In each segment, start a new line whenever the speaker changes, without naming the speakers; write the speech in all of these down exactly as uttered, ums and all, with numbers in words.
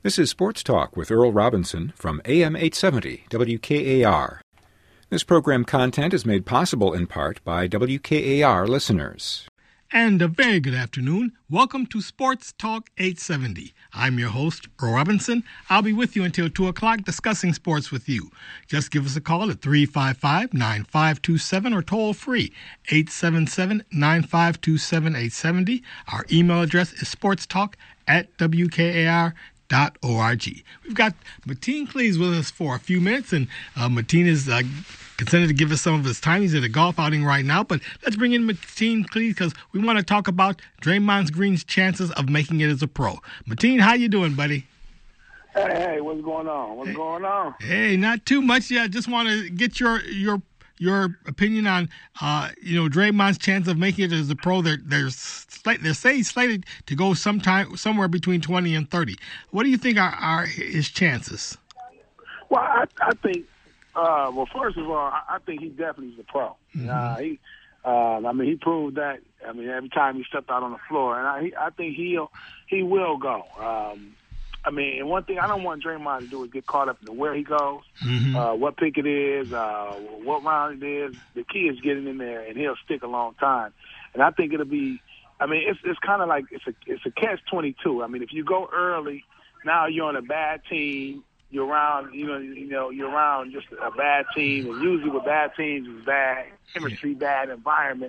This is Sports Talk with Earl Robinson from A M eight seventy W K A R. This program content is made possible in part by W K A R listeners.
And a very good afternoon. Welcome to Sports Talk eight seventy. I'm your host, Earl Robinson. I'll be with you until two o'clock discussing sports with you. Just give us a call at three five five, nine five two seven or toll free eight seven seven, nine five two seven, eight seven zero. Our email address is sportstalk at W K A R dot org. We've got Mateen Cleaves with us for a few minutes, and uh, Mateen is uh, consented to give us some of his time. He's at a golf outing right now, but let's bring in Mateen Cleaves because we want to talk about Draymond Green's chances of making it as a pro. Mateen, how you doing, buddy?
Hey, hey, what's going on? What's hey, going on?
Hey, not too much. Yeah, I just want to get your your your opinion on, uh, you know, Draymond's chance of making it as a pro. They're they're slight, they're say he's slated to go sometime somewhere between twenty and thirty. What do you think are, are his chances?
Well, I, I think. Uh, well, first of all, I, I think he definitely is a pro.
Mm-hmm.
Uh, he, uh, I mean, he proved that. I mean, every time he stepped out on the floor, and I, he, I think he'll he will go. Um, I mean, and one thing I don't want Draymond to do is get caught up in where he goes,
mm-hmm.
uh, what pick it is, uh, what round it is. The key is getting in there, and he'll stick a long time. And I think it'll be. I mean, it's it's kind of like it's a it's a catch twenty-two. I mean, if you go early, now you're on a bad team. You're around, you know, you know, you're around just a bad team, and usually with bad teams is bad chemistry, bad environment.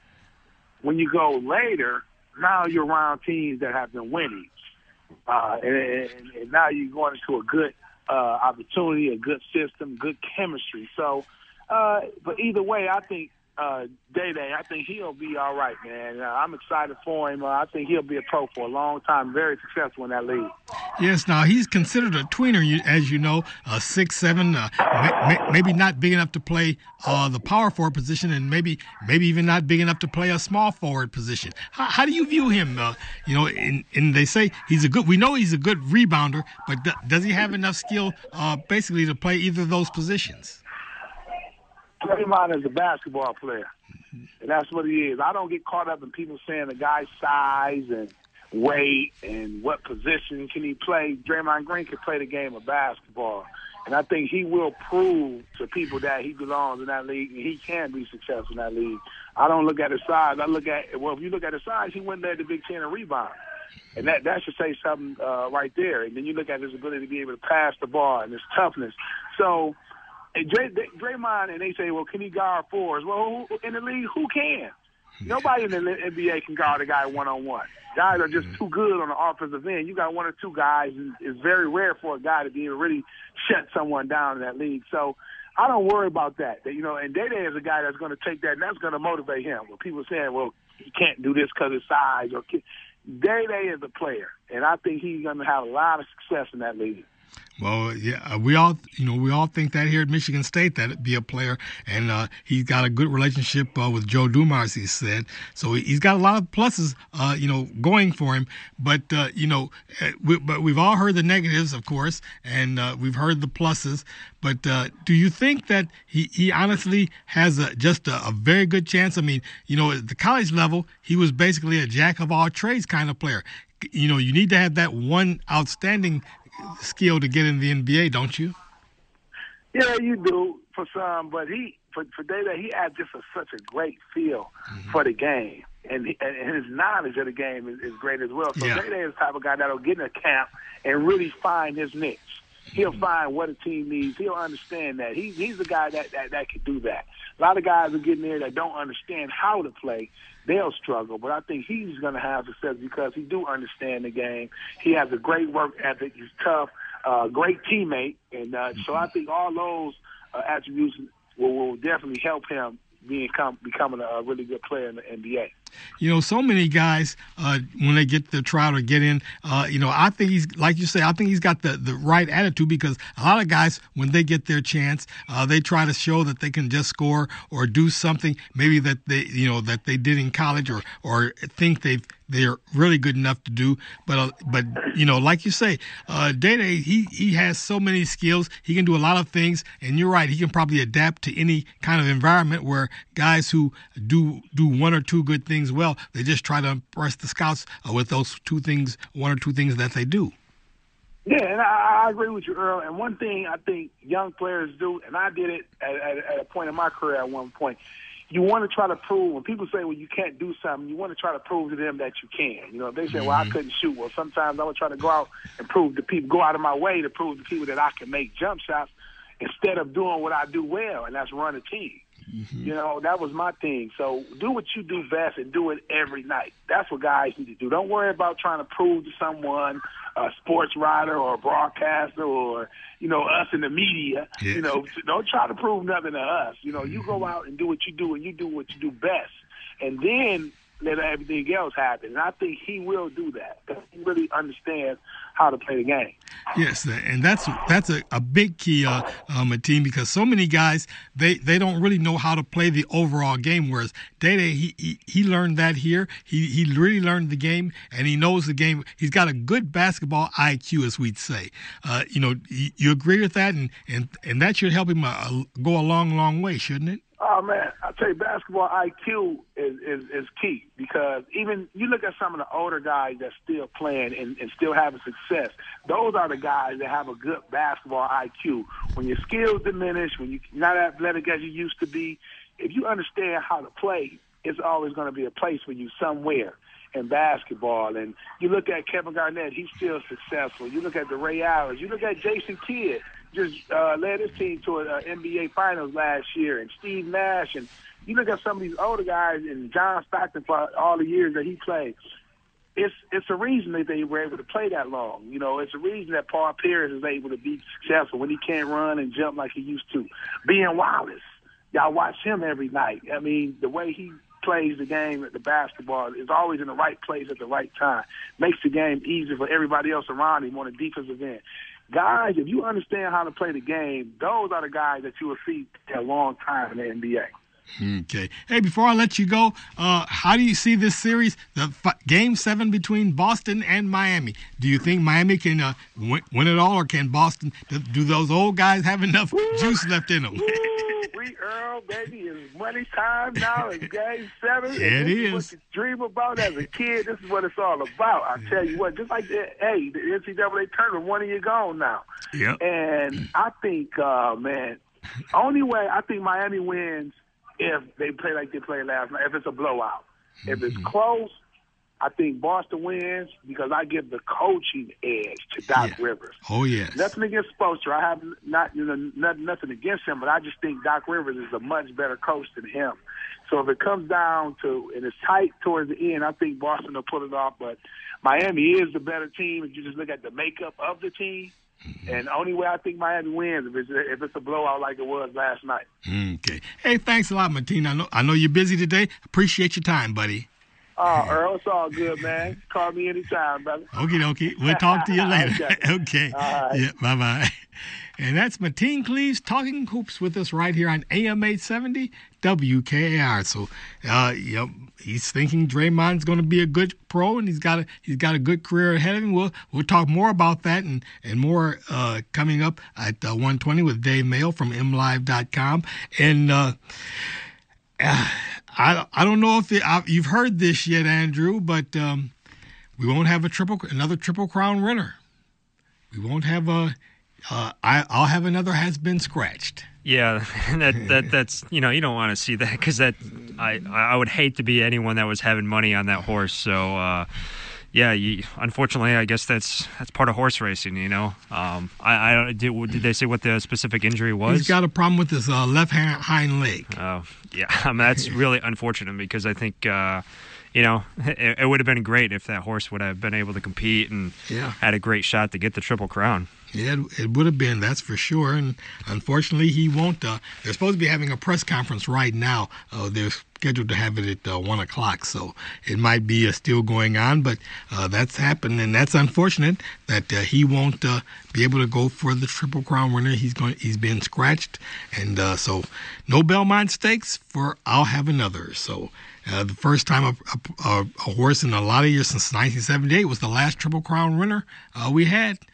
When you go later, now you're around teams that have been winning, uh, and, and, and now you're going into a good uh, opportunity, a good system, good chemistry. So, uh, but either way, I think uh, Day Day, I think he'll be all right, man. Uh, I'm excited for him. Uh, I think he'll be a pro for a long time, very successful in that league.
Yes, now he's considered a tweener, as you know, uh, six, seven, uh, may, may, maybe not big enough to play uh, the power forward position, and maybe maybe even not big enough to play a small forward position. How, how do you view him? Uh, you know, and, and they say he's a good. We know he's a good rebounder, but d- does he have enough skill, uh, basically, to play either of those positions?
Draymond is a basketball player, and that's what he is. I don't get caught up in people saying the guy's size and weight and what position can he play. Draymond Green can play the game of basketball, and I think he will prove to people that he belongs in that league and he can be successful in that league. I don't look at his size. I look at, well, if you look at his size, he went there at the Big Ten and rebound. And that, that should say something uh, right there. And then you look at his ability to be able to pass the ball and his toughness. So, And Dray, Draymond, and they say, well, can he guard fours? Well, who, in the league, who can? Nobody in the N B A can guard a guy one-on-one. Guys are just too good on the offensive end. You got one or two guys, and it's very rare for a guy to be able to really shut someone down in that league. So I don't worry about that. You know, and Day Day is a guy that's going to take that, and that's going to motivate him. When people saying, well, he can't do this because of his size. Or Day Day is a player, and I think he's going to have a lot of success in that league.
Well, yeah, we all, you know, we all think that here at Michigan State that it'd be a player, and uh, he's got a good relationship uh, with Joe Dumars, he said. So he's got a lot of pluses, uh, you know, going for him. But uh, you know, we, but we've all heard the negatives, of course, and uh, we've heard the pluses. But uh, do you think that he, he honestly has a, just a, a very good chance? I mean, you know, at the college level, he was basically a jack of all trades kind of player. You know, you need to have that one outstanding skill to get in the N B A, don't you?
Yeah, you do for some, but he for for Day Day, he had just a, such a great feel mm-hmm. for the game, and, he, and his knowledge of the game is, is great as well. So yeah. Day Day is the type of guy that'll get in a camp and really find his niche. He'll mm-hmm. find what a team needs. He'll understand that. He, he's the guy that, that, that can do that. A lot of guys are getting there that don't understand how to play. They'll struggle, but I think he's going to have success because he do understand the game. He has a great work ethic. He's tough, uh, great teammate, and uh, so I think all those uh, attributes will, will definitely help him become becoming a really good player in the N B A.
You know, so many guys, uh, when they get the trial or get in, uh, you know, I think he's, like you say, I think he's got the, the right attitude because a lot of guys, when they get their chance, uh, they try to show that they can just score or do something maybe that they, you know, that they did in college or, or think they've, they're really good enough to do. But, uh, but you know, like you say, uh, Day Day, he, he has so many skills. He can do a lot of things. And you're right, he can probably adapt to any kind of environment where guys who do do one or two good things well, they just try to impress the scouts uh, with those two things, one or two things that they do.
Yeah, and I, I agree with you, Earl. And one thing I think young players do, and I did it at, at, at a point in my career at one point, you want to try to prove, when people say, well, you can't do something, you want to try to prove to them that you can. You know, if they say, well, I couldn't shoot, well, sometimes I would try to go out and prove to people, go out of my way to prove to people that I can make jump shots instead of doing what I do well, and that's run a team. Mm-hmm. You know, that was my thing. So do what you do best and do it every night. That's what guys need to do. Don't worry about trying to prove to someone, a sports writer or a broadcaster or, you know, us in the media. Yeah. You know, don't try to prove nothing to us. You know, mm-hmm. you go out and do what you do, and you do what you do best. And then let everything else happen. And I think he will do that because he really understands how to play the game.
Yes, and that's that's a, a big key, uh, um, a team, because so many guys, they, they don't really know how to play the overall game, whereas Dede, he, he, he learned that here. He he really learned the game, and he knows the game. He's got a good basketball I Q, as we'd say. Uh, you know, you, you agree with that, and, and, and that should help him uh, go a long, long way, shouldn't it?
Oh, man, I tell you, basketball I Q is, is, is key because even you look at some of the older guys that still playing and, and still having success, those are the guys that have a good basketball I Q. When your skills diminish, when you're not athletic as you used to be, if you understand how to play, it's always going to be a place for you somewhere in basketball. And you look at Kevin Garnett, he's still successful. You look at the Ray Allens. You look at Jason Kidd. Just uh, led his team to an uh, N B A Finals last year, and Steve Nash, and you look at some of these older guys, and John Stockton for all the years that he played. It's it's a reason that they were able to play that long. You know, it's a reason that Paul Pierce is able to be successful when he can't run and jump like he used to. Ben Wallace, y'all watch him every night. I mean, the way he plays the game, the basketball, is always in the right place at the right time. Makes the game easier for everybody else around him on the defensive end. Guys, if you understand how to play the game, those are the guys that you will see a long time in the N B A.
Okay. Hey, before I let you go, uh, how do you see this series, the f- game seven between Boston and Miami? Do you think Miami can uh, win, win it all, or can Boston, do, do those old guys have enough Woo! juice left in them?
We, Earl, baby, it's money time now. It's game seven.
Yeah, it is.
This is what you dream about as a kid. This is what it's all about. I tell you what, just like the, hey, the N C double A tournament, one of you gone now.
Yep.
And I think, uh, man, only way I think Miami wins if they play like they played last night, if it's a blowout. Mm-hmm. If it's close, I think Boston wins because I give the coaching edge to Doc
yeah.
Rivers.
Oh, yes.
Nothing against Spoelstra. I have not, you know, nothing, nothing against him, but I just think Doc Rivers is a much better coach than him. So if it comes down to, and it's tight towards the end, I think Boston will pull it off. But Miami is the better team if you just look at the makeup of the team. Mm-hmm. And the only way I think Miami wins if it's if it's a blowout like it was last night.
Okay. Hey, thanks a lot, Martin. I know I know you're busy today. Appreciate your time, buddy.
Oh, Earl, it's all good, man. Call me anytime, brother.
Okie dokie. We'll talk to you later.
okay.
okay.
All right.
Yeah, bye-bye. And that's Martin Cleaves talking hoops with us right here on A M eight seventy W K A R. So, uh, you know, he's thinking Draymond's going to be a good pro, and he's got a he's got a good career ahead of him. We'll we'll talk more about that and and more uh, coming up at uh, one twenty with Dave Mail from M Live dot com. And uh, uh, I I don't know if it, I, you've heard this yet, Andrew, but um, we won't have a triple another Triple Crown winner. We won't have a. Uh, I, I'll have another has been scratched.
Yeah, that that that's you know you don't want to see that because that I I would hate to be anyone that was having money on that horse. So uh, yeah, you, unfortunately, I guess that's that's part of horse racing. You know, um, I I don't did, did they say what the specific injury was?
He's got a problem with his uh, left hand, hind leg.
Oh yeah, I mean, that's really unfortunate because I think. Uh, You know, it, it would have been great if that horse would have been able to compete and
yeah.
had a great shot to get the Triple Crown.
Yeah, it, it would have been, that's for sure. And unfortunately, he won't. Uh, they're supposed to be having a press conference right now. Uh, they're scheduled to have it at uh, one o'clock, so it might be uh, still going on. But uh, that's happened, and that's unfortunate that uh, he won't uh, be able to go for the Triple Crown winner. He's going. He's been scratched, and uh, so no Belmont Stakes for I'll Have Another. So. Uh, the first time a, a, a horse in a lot of years since nineteen seventy-eight was the last Triple Crown winner uh, we had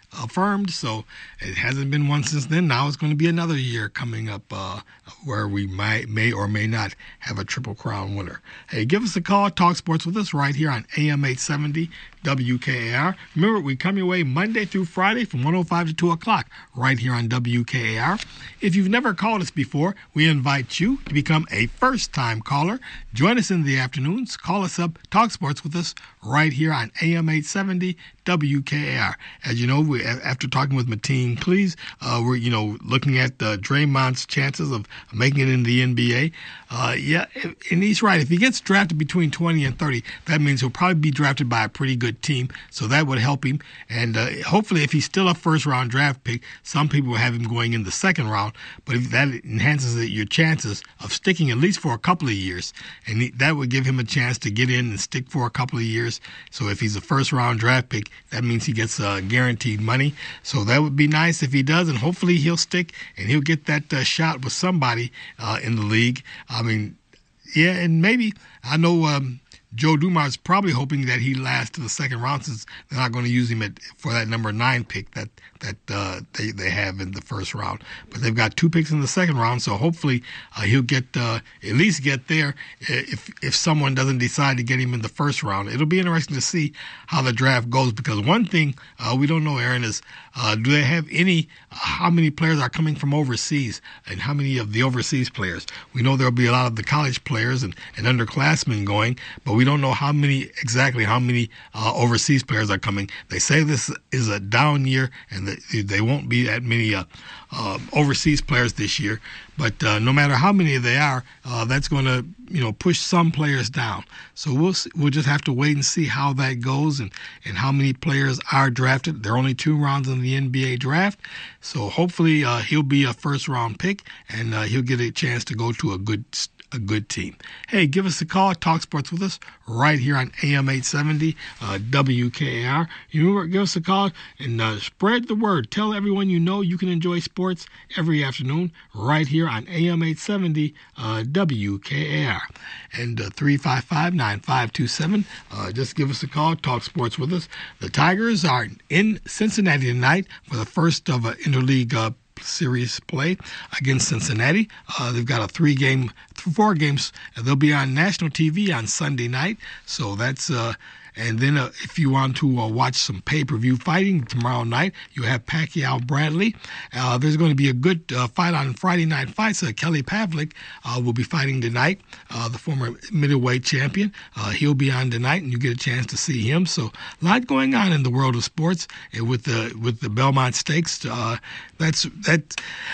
affirmed, so it hasn't been one since then. Now it's going to be another year coming up uh, where we might, may or may not have a Triple Crown winner. Hey, give us a call. Talk sports with us right here on A M eight seventy W K A R. Remember, we come your way Monday through Friday from one oh five to two o'clock right here on W K A R. If you've never called us before, we invite you to become a first-time caller. Join us in the afternoons. Call us up. Talk sports with us right here on A M eight seventy W K A R. As you know, we, after talking with Mateen Cleese, uh, we're, you know, looking at uh, Draymond's chances of making it in the N B A. Uh, yeah, and he's right. If he gets drafted between twenty and thirty, that means he'll probably be drafted by a pretty good team, so that would help him. And uh, hopefully, if he's still a first-round draft pick, some people will have him going in the second round, but if that enhances your chances of sticking at least for a couple of years, and he, that would give him a chance to get in and stick for a couple of years. So if he's a first-round draft pick, that means he gets uh, guaranteed money. So that would be nice if he does, and hopefully he'll stick and he'll get that uh, shot with somebody uh, in the league. I mean, yeah, and maybe, I know um, Joe Dumars is probably hoping that he lasts to the second round, since they're not going to use him at, for that number nine pick that that uh, they, they have in the first round. But they've got two picks in the second round, so hopefully uh, he'll get uh, at least get there if if someone doesn't decide to get him in the first round. It'll be interesting to see how the draft goes, because one thing uh, we don't know, Aaron, is uh, do they have any, uh, how many players are coming from overseas, and how many of the overseas players? We know there'll be a lot of the college players and, and underclassmen going, but we don't know how many, exactly how many uh, overseas players are coming. They say this is a down year, and that they won't be that many uh, uh, overseas players this year. But uh, no matter how many they are, uh, that's going to, you know, push some players down. So we'll see, we'll just have to wait and see how that goes, and, and how many players are drafted. There are only two rounds in the N B A draft, so hopefully uh, he'll be a first round pick, and uh, he'll get a chance to go to a good a good team. Hey, give us a call. Talk sports with us right here on A M eight seventy uh, W K A R. You remember, give us a call and uh, spread the word. Tell everyone you know you can enjoy sports every afternoon right here on A M eight seventy uh, W K A R. And uh, three five five, nine five two seven. Uh, just give us a call. Talk sports with us. The Tigers are in Cincinnati tonight for the first of an interleague uh, series play against Cincinnati. Uh, they've got a three-game, four games. They'll be on national T V on Sunday night. So that's, uh, and then uh, if you want to uh, watch some pay-per-view fighting tomorrow night, you have Pacquiao Bradley. Uh, there's going to be a good uh, fight on Friday Night Fights. Uh, Kelly Pavlik uh, will be fighting tonight, uh, the former middleweight champion. Uh, he'll be on tonight, and you get a chance to see him. So a lot going on in the world of sports, and with the with the Belmont Stakes. Uh, that's that.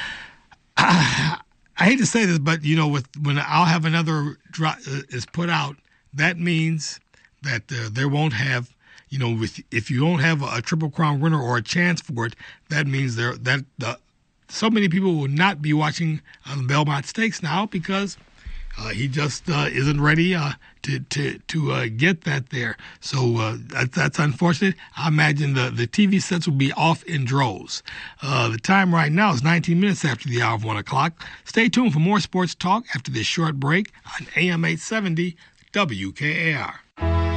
I, I hate to say this, but you know, with when I'll have another dro- uh, is put out, that means that uh, there won't have, you know, with, if you don't have a, a Triple Crown winner or a chance for it, that means there that the, so many people will not be watching uh, the Belmont Stakes now, because uh, he just uh, isn't ready uh, to to to uh, get that there. So uh, that, that's unfortunate. I imagine the, the T V sets will be off in droves. Uh, the time right now is nineteen minutes after the hour of one o'clock. Stay tuned for more sports talk after this short break on A M eight seventy W K A R.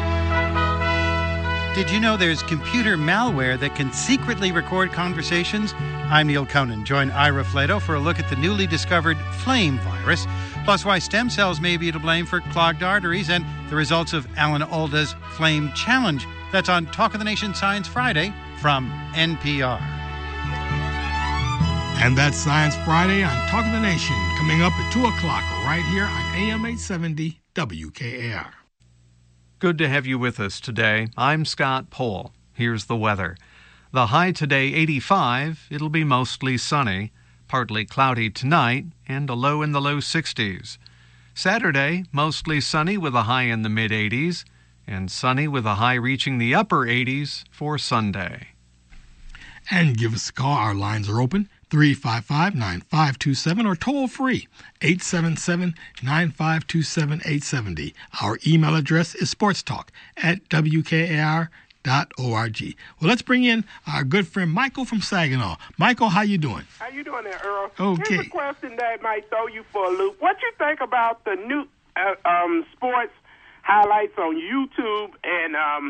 Did you know there's computer malware that can secretly record conversations? I'm Neil Conan. Join Ira Flato for a look at the newly discovered Flame virus, plus why stem cells may be to blame for clogged arteries, and the results of Alan Alda's Flame Challenge. That's on Talk of the Nation Science Friday from N P R.
And that's Science Friday on Talk of the Nation, coming up at two o'clock right here on A M eight seventy W K A R.
Good to have you with us today. I'm Scott Pohl. Here's the weather. The high today, eighty-five. It'll be mostly sunny, partly cloudy tonight, and a low in the low sixties. Saturday, mostly sunny with a high in the mid-eighties, and sunny with a high reaching the upper eighties for Sunday.
And give us a call. Our lines are open. three five five, nine five two seven or toll free eight seven seven, nine five two seven, eight seven zero. Our email address is sportstalk at W K A R dot org. Well, let's bring in our good friend Michael from Saginaw. Michael, how you doing?
How you doing there, Earl?
Okay.
Here's a question that might throw you for a loop. What you think about the new uh, um, sports highlights on YouTube and um,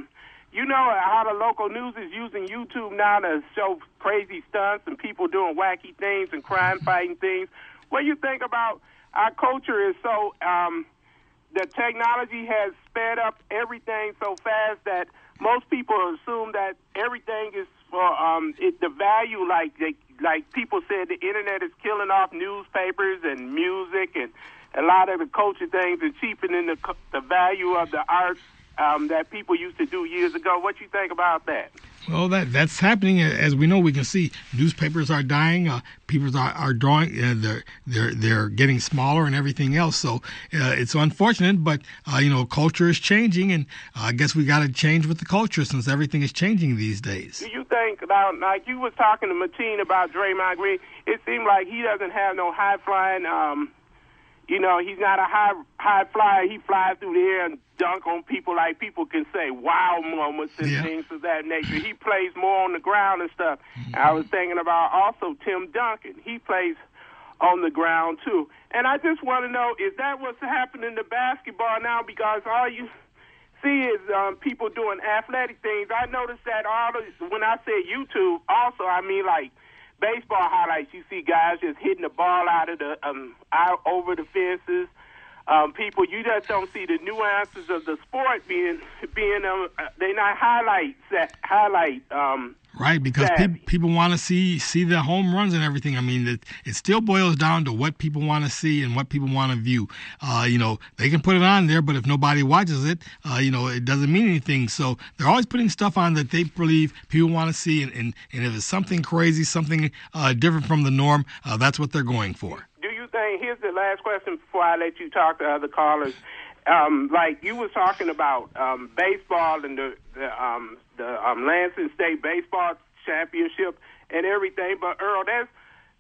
you know how the local news is using YouTube now to show crazy stunts and people doing wacky things and crime-fighting things. What do you think about our culture is so, um, the technology has sped up everything so fast that most people assume that everything is for um, it, the value, like they, like people said, the internet is killing off newspapers and music and a lot of the culture things and cheapening the, the value of the art um, that people used to do years ago. What you think about that?
Well, that that's happening. As we know, we can see newspapers are dying. Uh, people are, are drawing. Uh, they're they're they're getting smaller and everything else. So uh, it's unfortunate, but uh, you know, culture is changing, and uh, I guess we got to change with the culture since everything is changing these days.
Do you think about, like you was talking to Mateen about Draymond Green? It seemed like he doesn't have no high flying. Um, You know, he's not a high high flyer. He flies through the air and dunk on people like people can say wow moments and
yeah.
things of that nature. He plays more on the ground and stuff. Mm-hmm. I was thinking about also Tim Duncan. He plays on the ground, too. And I just want to know, is that what's happening to basketball now? Because all you see is um, people doing athletic things. I noticed that all the, when I say YouTube, also, I mean like baseball highlights, you see guys just hitting the ball out of the um, out over the fences. Um, people, you just don't see the nuances of the sport being being. Um, they not highlights that highlight. Um,
right, because pe- people want to see see the home runs and everything. I mean, it, it still boils down to what people want to see and what people want to view. Uh, you know, they can put it on there, but if nobody watches it, uh, you know, it doesn't mean anything. So they're always putting stuff on that they believe people want to see, and, and, and if it's something crazy, something uh, different from the norm, uh, that's what they're going for.
Here's the last question before I let you talk to other callers. Um, like you was talking about um, baseball and the the, um, the um, Lansing State baseball championship and everything, but Earl, that's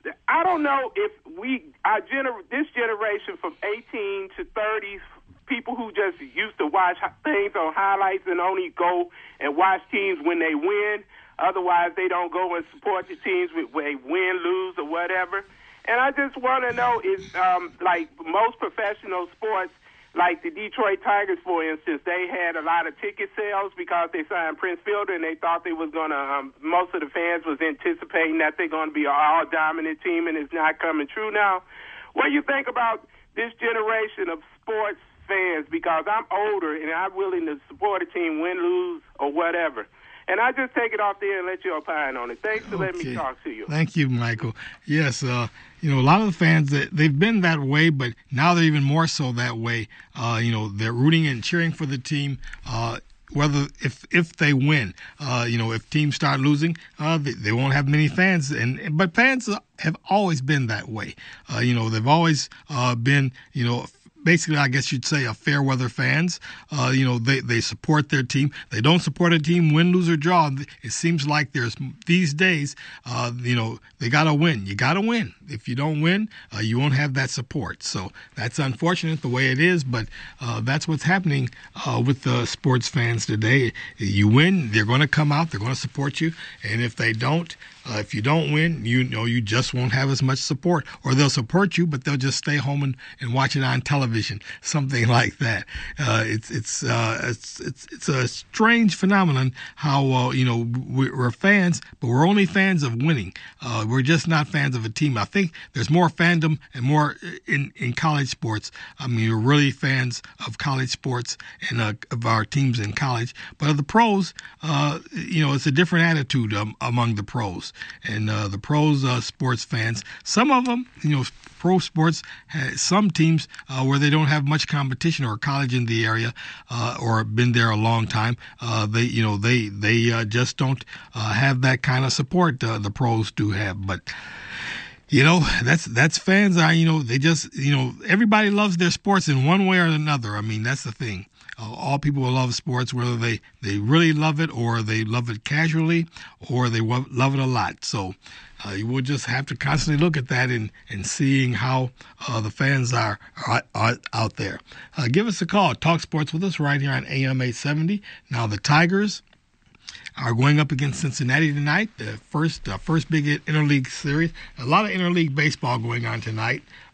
I don't know if we our gener- this generation from eighteen to thirty, people who just used to watch things on highlights and only go and watch teams when they win. Otherwise, they don't go and support the teams when they win, lose, or whatever. And I just want to know is, um, like most professional sports, like the Detroit Tigers, for instance, they had a lot of ticket sales because they signed Prince Fielder, and they thought they was going to, um, most of the fans was anticipating that they're going to be an all-dominant team, and it's not coming true now. What do you think about this generation of sports fans? Because I'm older, and I'm willing to support a team, win, lose, or whatever. And I just take it off there and let you opine on it. Thanks for okay. letting me talk to you.
Thank you, Michael. Yes, uh, you know, a lot of the fans, they've been that way, but now they're even more so that way. Uh, you know, they're rooting and cheering for the team, uh, whether if if they win. Uh, you know, if teams start losing, uh, they, they won't have many fans. And but fans have always been that way. Uh, you know, they've always uh, been, you know, basically, I guess you'd say, a fair weather fans. Uh, you know, they, they support their team. They don't support a team, win, lose, or draw. It seems like there's these days, uh, you know, they got to win. You got to win. If you don't win, uh, you won't have that support. So that's unfortunate the way it is, but uh, that's what's happening uh, with the sports fans today. You win, they're going to come out, they're going to support you. And if they don't, Uh, if you don't win, you know you just won't have as much support, or they'll support you, but they'll just stay home and, and watch it on television, something like that. Uh, it's it's uh, it's it's it's a strange phenomenon how uh, you know we're fans, but we're only fans of winning. Uh, we're just not fans of a team. I think there's more fandom and more in, in college sports. I mean, we're really fans of college sports and uh, of our teams in college, but of the pros, uh, you know, it's a different attitude um, among the pros. And uh, the pros uh, sports fans, some of them, you know, pro sports, has some teams uh, where they don't have much competition or college in the area uh, or been there a long time. Uh, they, you know, they they uh, just don't uh, have that kind of support uh, the pros do have. But you know, that's that's fans are, you know, they just, you know, everybody loves their sports in one way or another. I mean, that's the thing. Uh, all people will love sports, whether they, they really love it or they love it casually or they w- love it a lot. So uh, you will just have to constantly look at that and, and seeing how uh, the fans are, are, are out there. Uh, give us a call. Talk sports with us right here on A M eight seventy. Now the Tigers are going up against Cincinnati tonight, the first uh, first big interleague series. A lot of interleague baseball going on tonight.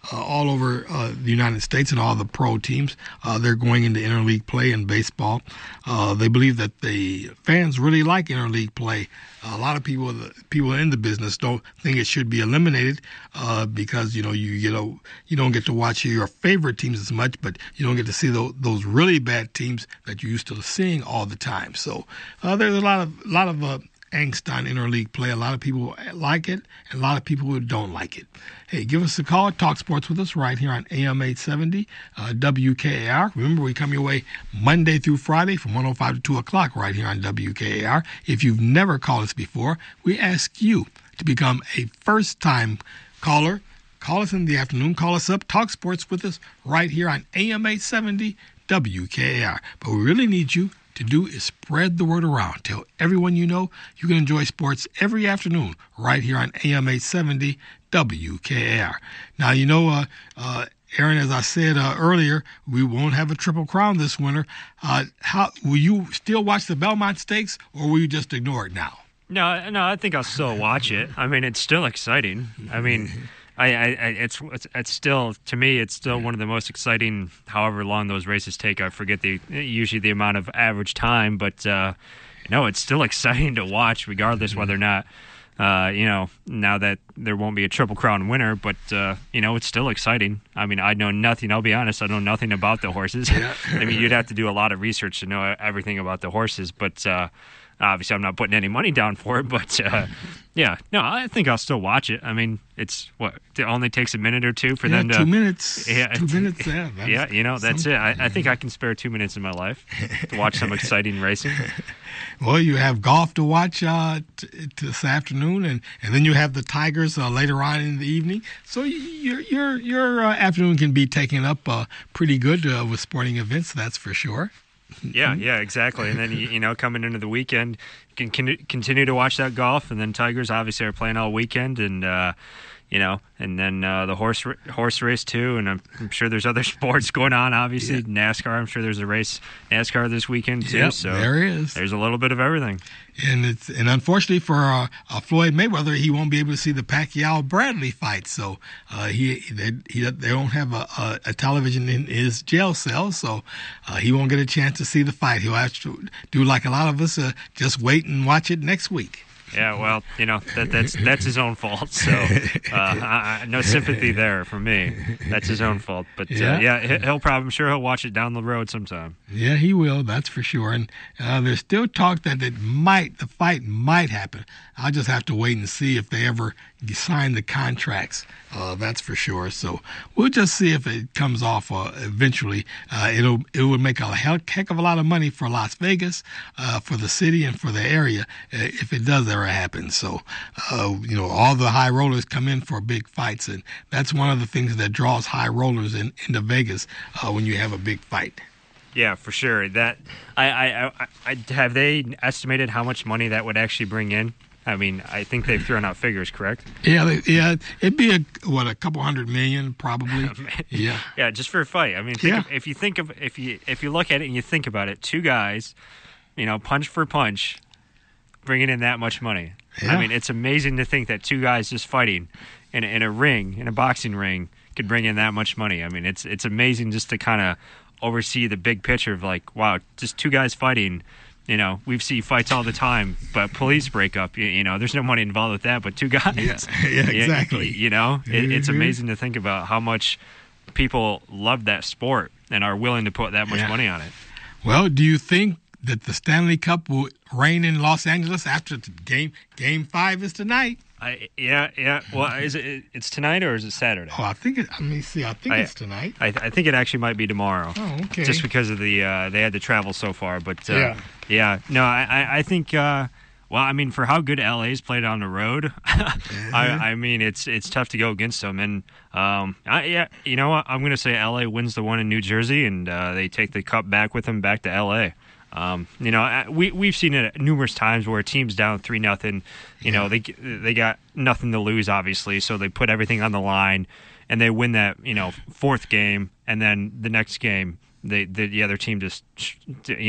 uh, all over uh, the United States and all the pro teams. Uh, they're going into interleague play in baseball. Uh, they believe that the fans really like interleague play. A lot of people, people in the business, don't think it should be eliminated uh, because you know you you know you don't get to watch your favorite teams as much, but you don't get to see those, those really bad teams that you're used to seeing all the time. So uh, there's a lot of lot of uh, angst on interleague play. A lot of people like it, and a lot of people who don't like it. Hey, give us a call. Talk sports with us right here on A M eight seventy uh, W K A R. Remember, we come your way Monday through Friday from one oh five to two o'clock right here on W K A R. If you've never called us before, we ask you to become a first-time caller. Call us in the afternoon. Call us up. Talk sports with us right here on A M eight seventy W K A R. But we really need you to do is spread the word around. Tell everyone you know you can enjoy sports every afternoon right here on A M eight seventy W K A R. Now, you know, uh, uh, Aaron, as I said uh, earlier, we won't have a Triple Crown this winter. Uh, how will you still watch the Belmont Stakes, or will you just ignore it now?
No, no, I think I'll still watch it. I mean, it's still exciting. I mean, I, I, I it's, it's, it's still, to me, it's still one of the most exciting. However long those races take, I forget the usually the amount of average time, but uh, no, it's still exciting to watch, regardless whether or not. Uh, you know, now that there won't be a Triple Crown winner, but, uh, you know, it's still exciting. I mean, I know nothing. I'll be honest, I know nothing about the horses. Yeah. I mean, you'd have to do a lot of research to know everything about the horses, but uh, obviously I'm not putting any money down for it. But, uh, yeah, no, I think I'll still watch it. I mean, it's, what, it only takes a minute or two for
yeah,
them to...
two minutes.
Yeah,
two minutes, yeah.
Yeah, you know, that's it. I, I think I can spare two minutes in my life to watch some exciting racing.
Well, you have golf to watch uh, t- t- this afternoon, and, and then you have the Tigers uh, later on in the evening. So your your your uh, afternoon can be taken up uh, pretty good uh, with sporting events, that's for sure.
Yeah, yeah, exactly. And then, you, you know, coming into the weekend, you can con- continue to watch that golf, and then Tigers obviously are playing all weekend, and uh, you know, and then uh, the horse horse race too, and I'm, I'm sure there's other sports going on. Obviously, yeah. NASCAR. I'm sure there's a race NASCAR this weekend too.
Yep,
so
there is.
There's a little bit of everything.
And it's and unfortunately for uh, uh, Floyd Mayweather, he won't be able to see the Pacquiao Bradley fight. So uh, he they, he they don't have a, a, a television in his jail cell, so uh, he won't get a chance to see the fight. He'll have to do like a lot of us, uh, just wait and watch it next week.
Yeah, well, you know, that, that's that's his own fault. So uh, I, I, no sympathy there for me. That's his own fault. But yeah, uh, yeah he'll probably, I'm sure he'll watch it down the road sometime.
Yeah, he will. That's for sure. And uh, there's still talk that it might, the fight might happen. I'll just have to wait and see if they ever sign the contracts. Uh, that's for sure. So we'll just see if it comes off uh, eventually. Uh, it'll it would make a heck of a lot of money for Las Vegas, uh, for the city, and for the area uh, if it does ever happen. So uh, you know, all the high rollers come in for big fights, and that's one of the things that draws high rollers in, into Vegas uh, when you have a big fight.
Yeah, for sure. That I, I, I, I have they estimated how much money that would actually bring in? I mean, I think they've thrown out figures, correct?
Yeah, yeah. It'd be, a, what, a couple hundred million probably. yeah.
Yeah, just for a fight. I mean, think yeah. of, if you think of, if you if you look at it and you think about it, two guys, you know, punch for punch, bringing in that much money. Yeah. I mean, it's amazing to think that two guys just fighting in a, in a ring, in a boxing ring, could bring in that much money. I mean, it's it's amazing just to kind of oversee the big picture of like, wow, just two guys fighting. You know, we see fights all the time, but police break up. You, you know, there's no money involved with that, but two guys.
Yeah, yeah exactly.
You, you know, it, it's amazing to think about how much people love that sport and are willing to put that much yeah. money on it.
Well, do you think that the Stanley Cup will reign in Los Angeles after the game? Game five is tonight.
I, yeah, yeah. Well, is it? It's tonight or is it Saturday?
Oh, I think it. Let me see. I think I, it's tonight.
I, I think it actually might be tomorrow.
Oh, okay.
Just because of the uh, they had to travel so far, but uh,
yeah,
yeah. No, I, I think. Uh, well, I mean, for how good L A's played on the road,
mm-hmm.
I, I mean, it's it's tough to go against them. And um, I, yeah, you know what? I'm going to say L A wins the one in New Jersey, and uh, they take the cup back with them back to L A. Um, you know, we we've seen it numerous times where a team's down three nothing. You yeah. know, they they got nothing to lose, obviously, so they put everything on the line, and they win that you know fourth game, and then the next game, they the, the other team just you know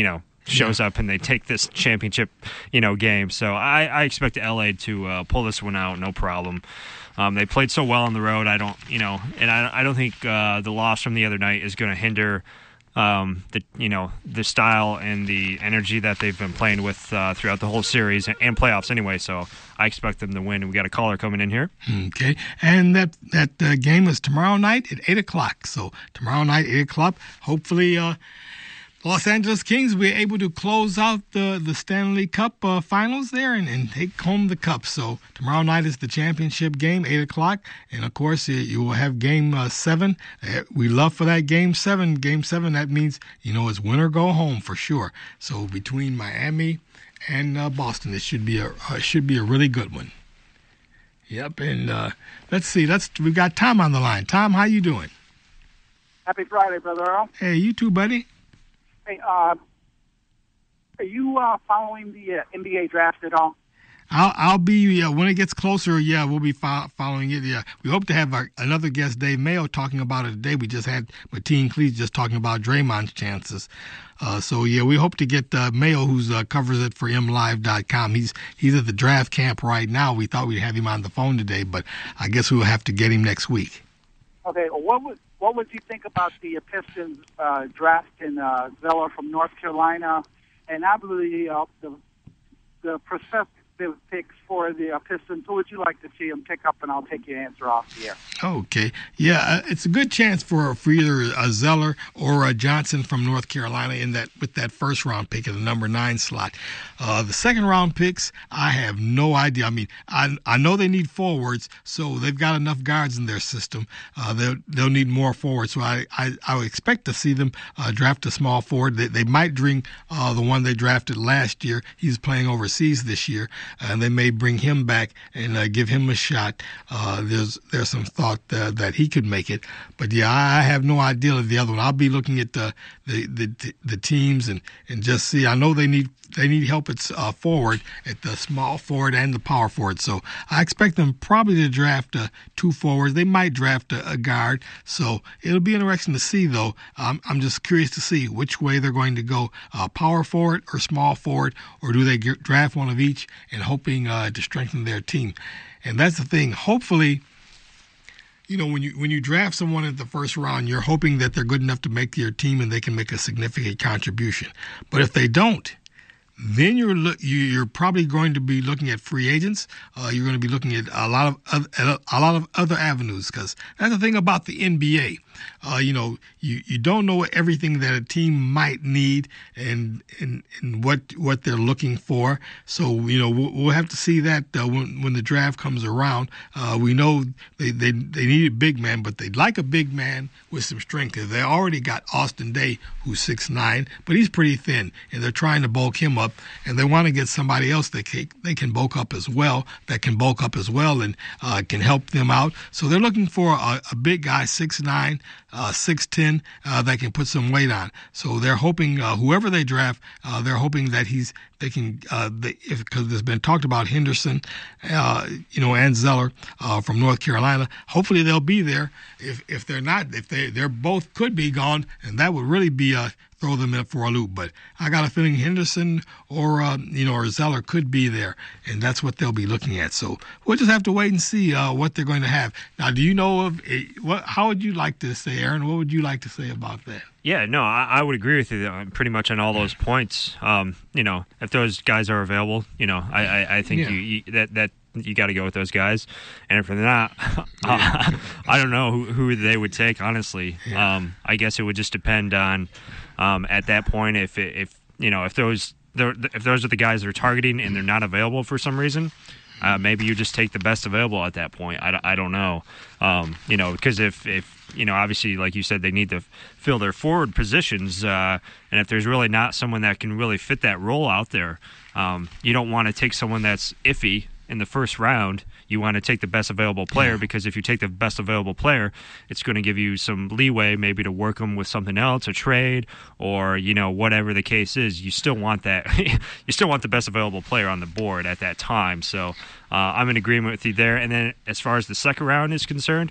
shows
Yeah.
up and they take this championship, you know, game. So I, I expect L A to uh, pull this one out, no problem. Um, they played so well on the road. I don't, you know, and I, I don't think uh, the loss from the other night is going to hinder um, the, you know, the style and the energy that they've been playing with uh, throughout the whole series and, and playoffs anyway. So I expect them to win. We got a caller coming in here.
Okay, and that that uh, game is tomorrow night at eight o'clock. So tomorrow night, eight o'clock. Hopefully, uh, Los Angeles Kings will be able to close out the, the Stanley Cup uh, finals there and, and take home the cup. So tomorrow night is the championship game, eight o'clock. And, of course, you, you will have game uh, seven. Uh, we love for that game seven. Game seven, that means, you know, it's win or go home for sure. So between Miami and uh, Boston, it should be a uh, should be a really good one. Yep, and uh, let's see. Let's we've got Tom on the line. Tom, how you doing?
Happy Friday, Brother Earl.
Hey, you too, buddy.
Hey, uh, are you uh, following the uh, N B A draft at all?
I'll I'll be yeah, when it gets closer. Yeah, we'll be fo- following it. Yeah, we hope to have our, another guest, Dave Mayo, talking about it today. We just had Mateen Cleese just talking about Draymond's chances. Uh, so yeah, we hope to get uh, Mayo, who's uh, covers it for M Live dot com. He's he's at the draft camp right now. We thought we'd have him on the phone today, but I guess we'll have to get him next week.
Okay, well, what would what would you think about the Pistons uh, drafting uh, Zeller from North Carolina, and I believe uh, the the prospective picks for the uh, Pistons? Who would you like to see them pick up? And I'll take your answer off the air.
Okay, yeah, uh, it's a good chance for for either a Zeller or a Johnson from North Carolina in that with that first round pick at the number nine slot. Uh, the second round picks, I have no idea. I mean, I I know they need forwards, so they've got enough guards in their system. Uh, they'll they'll need more forwards, so I I, I would expect to see them uh, draft a small forward. They they might bring uh, the one they drafted last year. He's playing overseas this year, and they may bring him back and uh, give him a shot. Uh, there's there's some thought uh, that he could make it, but yeah, I have no idea of the other one. I'll be looking at the the the, the teams and, and just see. I know they need they need help at uh, forward, at the small forward and the power forward. So I expect them probably to draft uh, two forwards. They might draft a, a guard. So it'll be interesting to see, though. Um, I'm just curious to see which way they're going to go, uh, power forward or small forward, or do they get, draft one of each and hoping uh, to strengthen their team. And that's the thing. Hopefully, you know, when you when you draft someone at the first round, you're hoping that they're good enough to make your team and they can make a significant contribution. But if they don't, then you're look, you're probably going to be looking at free agents. Uh, you're going to be looking at a lot of other, a lot of other avenues, because that's the thing about the N B A. Uh, you know, you, you don't know everything that a team might need and and, and what what they're looking for. So you know we'll, we'll have to see that uh, when when the draft comes around. Uh, we know they, they they need a big man, but they'd like a big man with some strength. They already got Austin Day, who's six nine, but he's pretty thin, and they're trying to bulk him up. And they want to get somebody else that can, they can bulk up as well, that can bulk up as well and uh, can help them out. So they're looking for a, a big guy, six nine, uh, six ten, uh, that can put some weight on. So they're hoping, uh, whoever they draft, uh, they're hoping that he's they can, uh, they, if because there's been talked about Henderson, uh, you know, and Zeller uh, from North Carolina. Hopefully they'll be there. If if they're not, if they they're both could be gone, and that would really be a throw them in for a loop. But I got a feeling Henderson or uh, you know or Zeller could be there, and that's what they'll be looking at. So we'll just have to wait and see uh, what they're going to have. Now, do you know of a, what? How would you like to say, Aaron? What would you like to say about that?
Yeah, no, I, I would agree with you on pretty much on all those points. Um, you know, if those guys are available, you know, I, I, I think
Yeah.
you, you that that you got to go with those guys. And if they're not, uh, I don't know who, who they would take. Honestly,
Yeah.
um, I guess it would just depend on um, at that point if it, if you know if those they're- if those are the guys they're targeting and they're not available for some reason. Uh, maybe you just take the best available at that point. I, I don't know. Um, you know, because if, if, you know, obviously, like you said, they need to f- fill their forward positions. Uh, and if there's really not someone that can really fit that role out there, um, you don't want to take someone that's iffy in the first round. You want to take the best available player, because if you take the best available player, it's going to give you some leeway maybe to work them with something else, a trade, or, you know, whatever the case is. You still want that. You still want the best available player on the board at that time. So uh, I'm in agreement with you there. And then as far as the second round is concerned,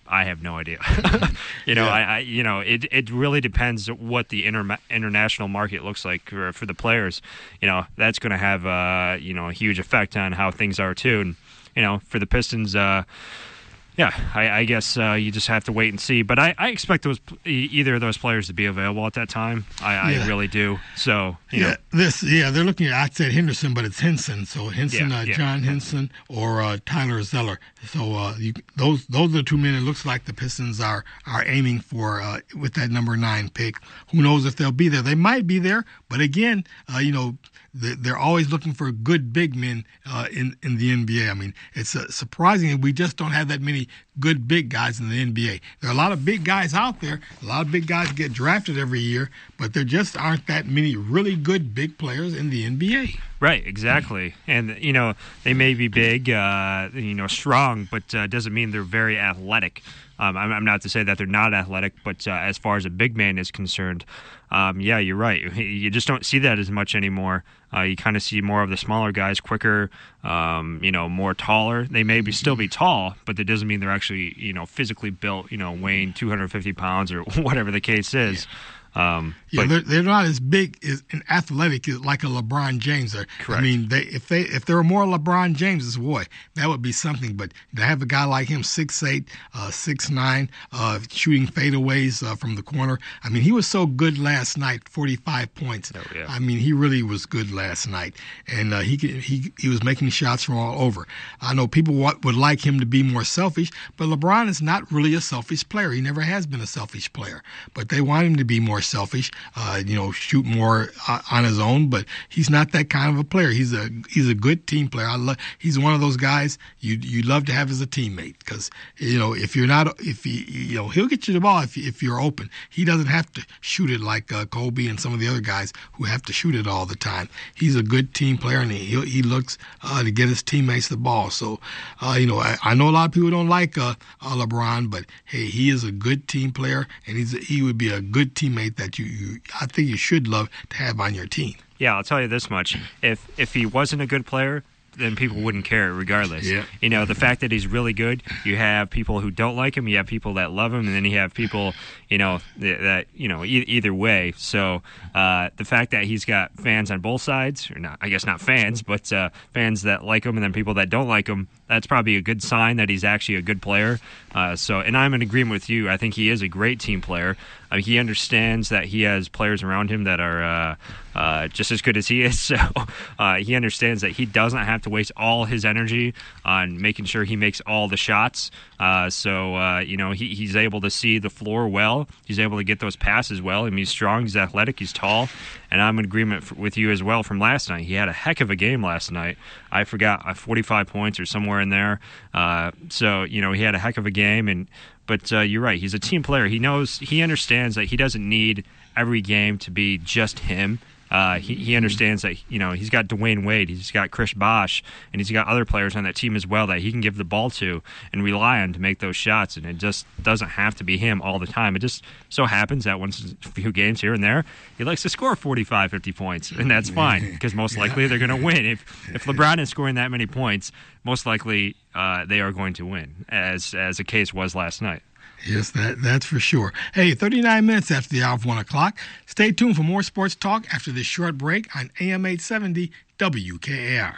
I have no idea. you know,
Yeah.
I, I you know it it really depends what the inter- international market looks like for, for the players. You know, that's going to have uh, you know a huge effect on how things are too. And you know, for the Pistons. Uh, Yeah, I, I guess uh, you just have to wait and see. But I, I expect those e- either of those players to be available at that time. I,
Yeah.
I really do. So you
Yeah,
know,
this yeah, they're looking at. I said Henderson, but it's Henson. So Henson,
Yeah,
uh,
yeah.
John Henson, or uh, Tyler Zeller. So uh, you, those those are the two men. It looks like the Pistons are are aiming for uh, with that number nine pick. Who knows if they'll be there? They might be there, but again, uh, you know. They're always looking for good big men uh, in in the N B A. I mean, it's uh, surprising that we just don't have that many good big guys in the N B A. There are a lot of big guys out there. A lot of big guys get drafted every year, but there just aren't that many really good big players in the N B A.
right, exactly. And you know, they may be big, uh, you know, strong, but uh, doesn't mean they're very athletic. Um, I'm, I'm not to say that they're not athletic, but uh, as far as a big man is concerned, um, yeah, you're right. You just don't see that as much anymore. Uh, you kind of see more of the smaller guys, quicker, um, you know, more taller. They may be still be tall, but that doesn't mean they're actually, you know, physically built, you know, weighing two hundred fifty pounds or whatever the case is. Um,
Yeah,
but-
they're, they're not as big as, and athletic as like a LeBron James. Are.
Correct.
I mean, they if they if there were more LeBron Jameses, boy, that would be something. But to have a guy like him, six eight, uh, six nine, uh, shooting fadeaways uh, from the corner. I mean, he was so good last night, forty-five points.
Oh, yeah.
I mean, he really was good last night, and uh, he could, he he was making shots from all over. I know people wa- would like him to be more selfish, but LeBron is not really a selfish player. He never has been a selfish player. But they want him to be more selfish, uh, you know, shoot more uh, on his own. But he's not that kind of a player. He's a he's a good team player. I love. He's one of those guys you you love to have as a teammate because you know if you're not if he you know he'll get you the ball if if you're open. He doesn't have to shoot it like uh, Kobe and some of the other guys who have to shoot it all the time. He's a good team player and he he looks uh, to get his teammates the ball. So uh, you know I, I know a lot of people don't like uh, uh, LeBron, but hey, he is a good team player and he's a, he would be a good teammate that you, you I think you should love to have on your team.
Yeah, I'll tell you this much. If if he wasn't a good player, then people wouldn't care regardless.
Yeah.
You know, the fact that he's really good, you have people who don't like him, you have people that love him, and then you have people, you know, that, that you know, e- either way. So uh, the fact that he's got fans on both sides, or not, I guess not fans, but uh, fans that like him and then people that don't like him, that's probably a good sign that he's actually a good player. Uh, so, and I'm in agreement with you. I think he is a great team player. I mean, he understands that he has players around him that are uh, uh, just as good as he is. So uh, he understands that he doesn't have to waste all his energy on making sure he makes all the shots. Uh, so, uh, you know, he, he's able to see the floor well. He's able to get those passes well. I mean, he's strong, he's athletic, he's tall. And I'm in agreement f- with you as well from last night. He had a heck of a game last night. I forgot, uh, forty-five points or somewhere in there. Uh, so, you know, he had a heck of a game. And But uh, you're right. He's a team player. He knows, he understands that he doesn't need every game to be just him. Uh, he, he understands that, you know, he's got Dwayne Wade, he's got Chris Bosh, and he's got other players on that team as well that he can give the ball to and rely on to make those shots. And it just doesn't have to be him all the time. It just so happens that once in a few games here and there, he likes to score forty-five, fifty points, and that's fine because most likely they're going to win. If if LeBron is scoring that many points, most likely uh, they are going to win, as as the case was last night.
Yes, that that's for sure. Hey, thirty-nine minutes after the hour of one o'clock. Stay tuned for more sports talk after this short break on A M eight seventy W K A R.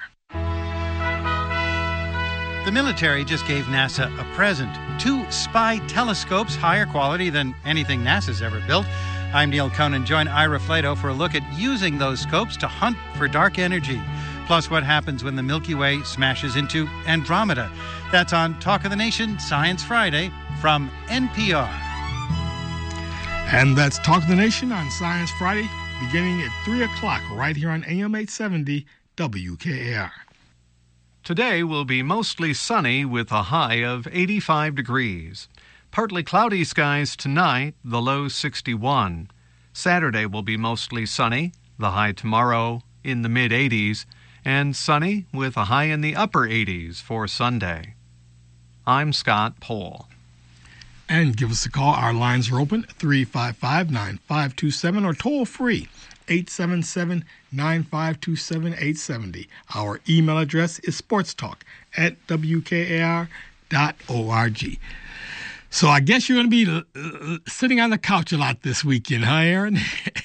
The military just gave NASA a present. Two spy telescopes, higher quality than anything NASA's ever built. I'm Neil Conan. Join Ira Flato for a look at using those scopes to hunt for dark energy. Plus what happens when the Milky Way smashes into Andromeda. That's on Talk of the Nation Science Friday from N P R.
And that's Talk of the Nation on Science Friday, beginning at three o'clock, right here on A M eight seventy W K A R.
Today will be mostly sunny with a high of eighty-five degrees. Partly cloudy skies tonight, the low sixty-one. Saturday will be mostly sunny, the high tomorrow in the mid-eighties, and sunny with a high in the upper eighties for Sunday. I'm Scott Pohl.
And give us a call. Our lines are open, three five five, nine five two seven, or toll free, eight seven seven, nine five two seven, eight seven zero. Our email address is sportstalk at W K A R dot org. So I guess you're going to be uh, sitting on the couch a lot this weekend, huh, Aaron?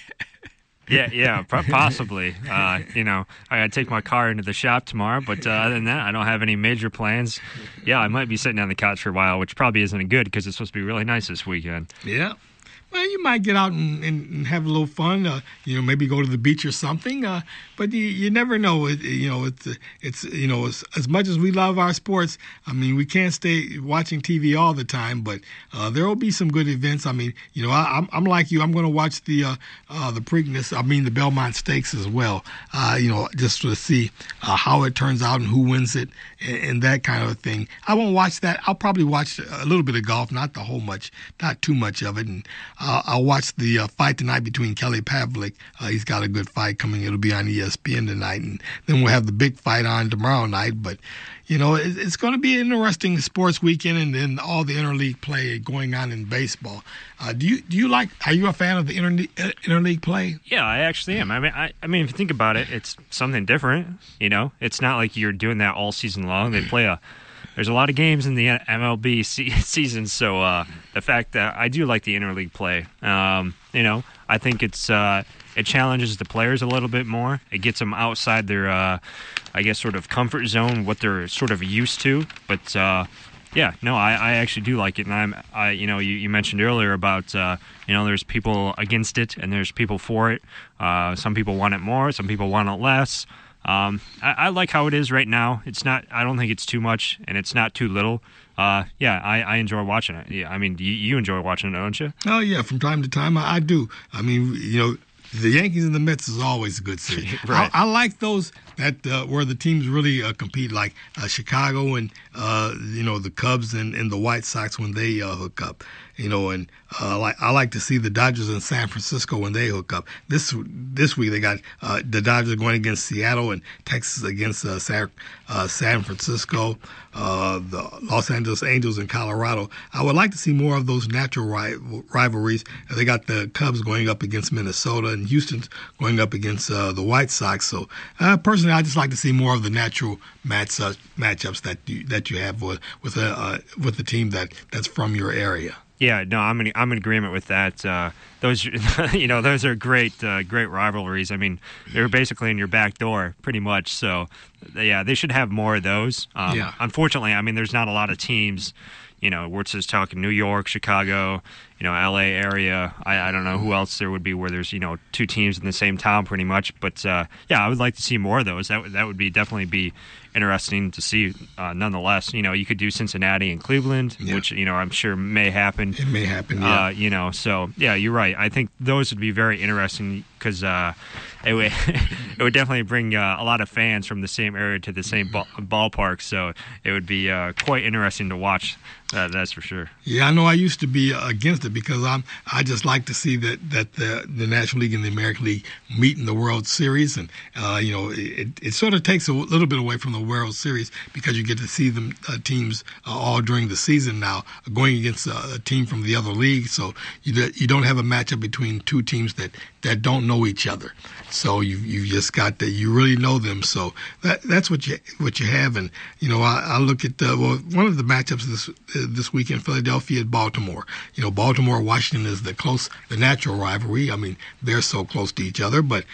Yeah, yeah, possibly. Uh, you know, I got to take my car into the shop tomorrow, but uh, other than that, I don't have any major plans. Yeah, I might be sitting on the couch for a while, which probably isn't good because it's supposed to be really nice this weekend.
Yeah. Well, you might get out and, and, and have a little fun. Uh, you know, maybe go to the beach or something. Uh, but you, you never know. It, you know, it's it's you know, as, as much as we love our sports, I mean, we can't stay watching T V all the time. But uh, there will be some good events. I mean, you know, I, I'm I'm like you. I'm going to watch the uh, uh, the Preakness. I mean, the Belmont Stakes as well. Uh, you know, just to see uh, how it turns out and who wins it and, and that kind of thing. I won't watch that. I'll probably watch a little bit of golf, not the whole much, not too much of it. And Uh, I'll watch the uh, fight tonight between Kelly Pavlik. Uh, he's got a good fight coming. It'll be on E S P N tonight. And then we'll have the big fight on tomorrow night. But, you know, it, it's going to be an interesting sports weekend and then all the interleague play going on in baseball. Uh, do you do you like, are you a fan of the interle- uh, interleague play?
Yeah, I actually am. I mean, I, I mean, if you think about it, it's something different. You know, it's not like you're doing that all season long. They play a There's a lot of games in the M L B se- season, so uh, the fact that I do like the interleague play, um, you know, I think it's uh, it challenges the players a little bit more. It gets them outside their, uh, I guess, sort of comfort zone, what they're sort of used to. But uh, yeah, no, I, I actually do like it, and I'm, I, you know, you, you mentioned earlier about, uh, you know, there's people against it and there's people for it. Uh, some people want it more, some people want it less. Um, I, I like how it is right now. It's not. I don't think it's too much, and it's not too little. Uh, yeah, I, I enjoy watching it. Yeah, I mean, you, you enjoy watching it, don't you?
Oh yeah, from time to time I, I do. I mean, you know, the Yankees and the Mets is always a good series.
Right.
I, I like those that uh, where the teams really uh, compete, like uh, Chicago and uh, you know the Cubs and, and the White Sox when they uh, hook up. You know, and uh, like I like to see the Dodgers in San Francisco when they hook up. This this week they got uh, the Dodgers going against Seattle and Texas against uh, San, uh, San Francisco, uh, the Los Angeles Angels in Colorado. I would like to see more of those natural ri- rivalries. They got the Cubs going up against Minnesota and Houston's going up against uh, the White Sox. So uh, personally, I just like to see more of the natural match uh, matchups that you, that you have with with a uh, with the team that, that's from your area.
Yeah, no, I'm in I'm in agreement with that. Uh, those, you know, those are great, uh, great rivalries. I mean, they're basically in your back door, pretty much. So, yeah, they should have more of those. Um,
yeah.
Unfortunately, I mean, there's not a lot of teams. You know, we're just talking New York, Chicago, you know, L A area. I, I don't know who else there would be where there's, you know, two teams in the same town pretty much. But, uh, yeah, I would like to see more of those. That, that would be definitely be interesting to see uh, nonetheless. You know, you could do Cincinnati and Cleveland, yeah. which, you know, I'm sure may happen.
It may happen, yeah.
Uh, you know, so, yeah, you're right. I think those would be very interesting because uh, it, would, it would definitely bring uh, a lot of fans from the same area to the same ball, ballpark. So it would be uh, quite interesting to watch. Uh, that's for sure.
Yeah, I know I used to be against it because I'm I just like to see that, that the the National League and the American League meet in the World Series, and uh, you know it, it sort of takes a little bit away from the World Series because you get to see them uh, teams uh, all during the season now going against uh, a team from the other league, so you you don't have a matchup between two teams that, that don't know each other. So you you just got that you really know them. So that that's what you what you have, and you know I, I look at uh, well one of the matchups this this weekend, Philadelphia and Baltimore. You know Baltimore Washington is the close the natural rivalry. I mean they're so close to each other, but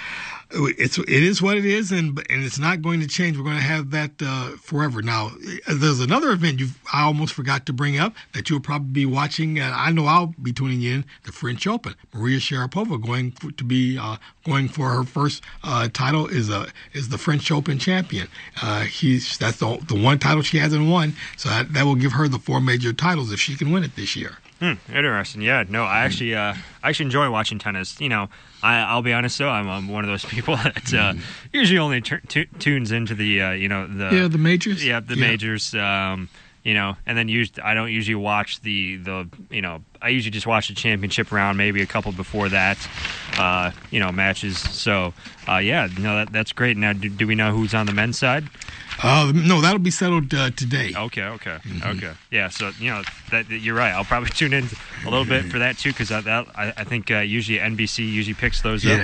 it's it is what it is, and and it's not going to change. We're going to have that uh, forever. Now, there's another event you I almost forgot to bring up that you'll probably be watching, and I know I'll be tuning in. The French Open. Maria Sharapova going for, to be uh, going for her first uh, title is a is the French Open champion. Uh, he's that's the the one title she hasn't won, so that, that will give her the four major titles if she can win it this year.
Hmm, interesting. Yeah, no, I actually, uh, I actually enjoy watching tennis. You know, I, I'll be honest though, I'm, I'm one of those people that uh, usually only t- t- tunes into the, uh, you know, the
yeah, the majors.
Yeah, the yeah. majors. Um, you know, and then usually, I don't usually watch the, the, you know, I usually just watch the championship round, maybe a couple before that, uh, you know, matches. So, uh, yeah, no, that, that's great. Now, do, do we know who's on the men's side?
Uh, no, that'll be settled uh, today.
Okay, okay, mm-hmm. okay. Yeah, so you know that you're right. I'll probably tune in a little bit for that too, because I, I, I think uh, usually N B C usually picks those
yeah.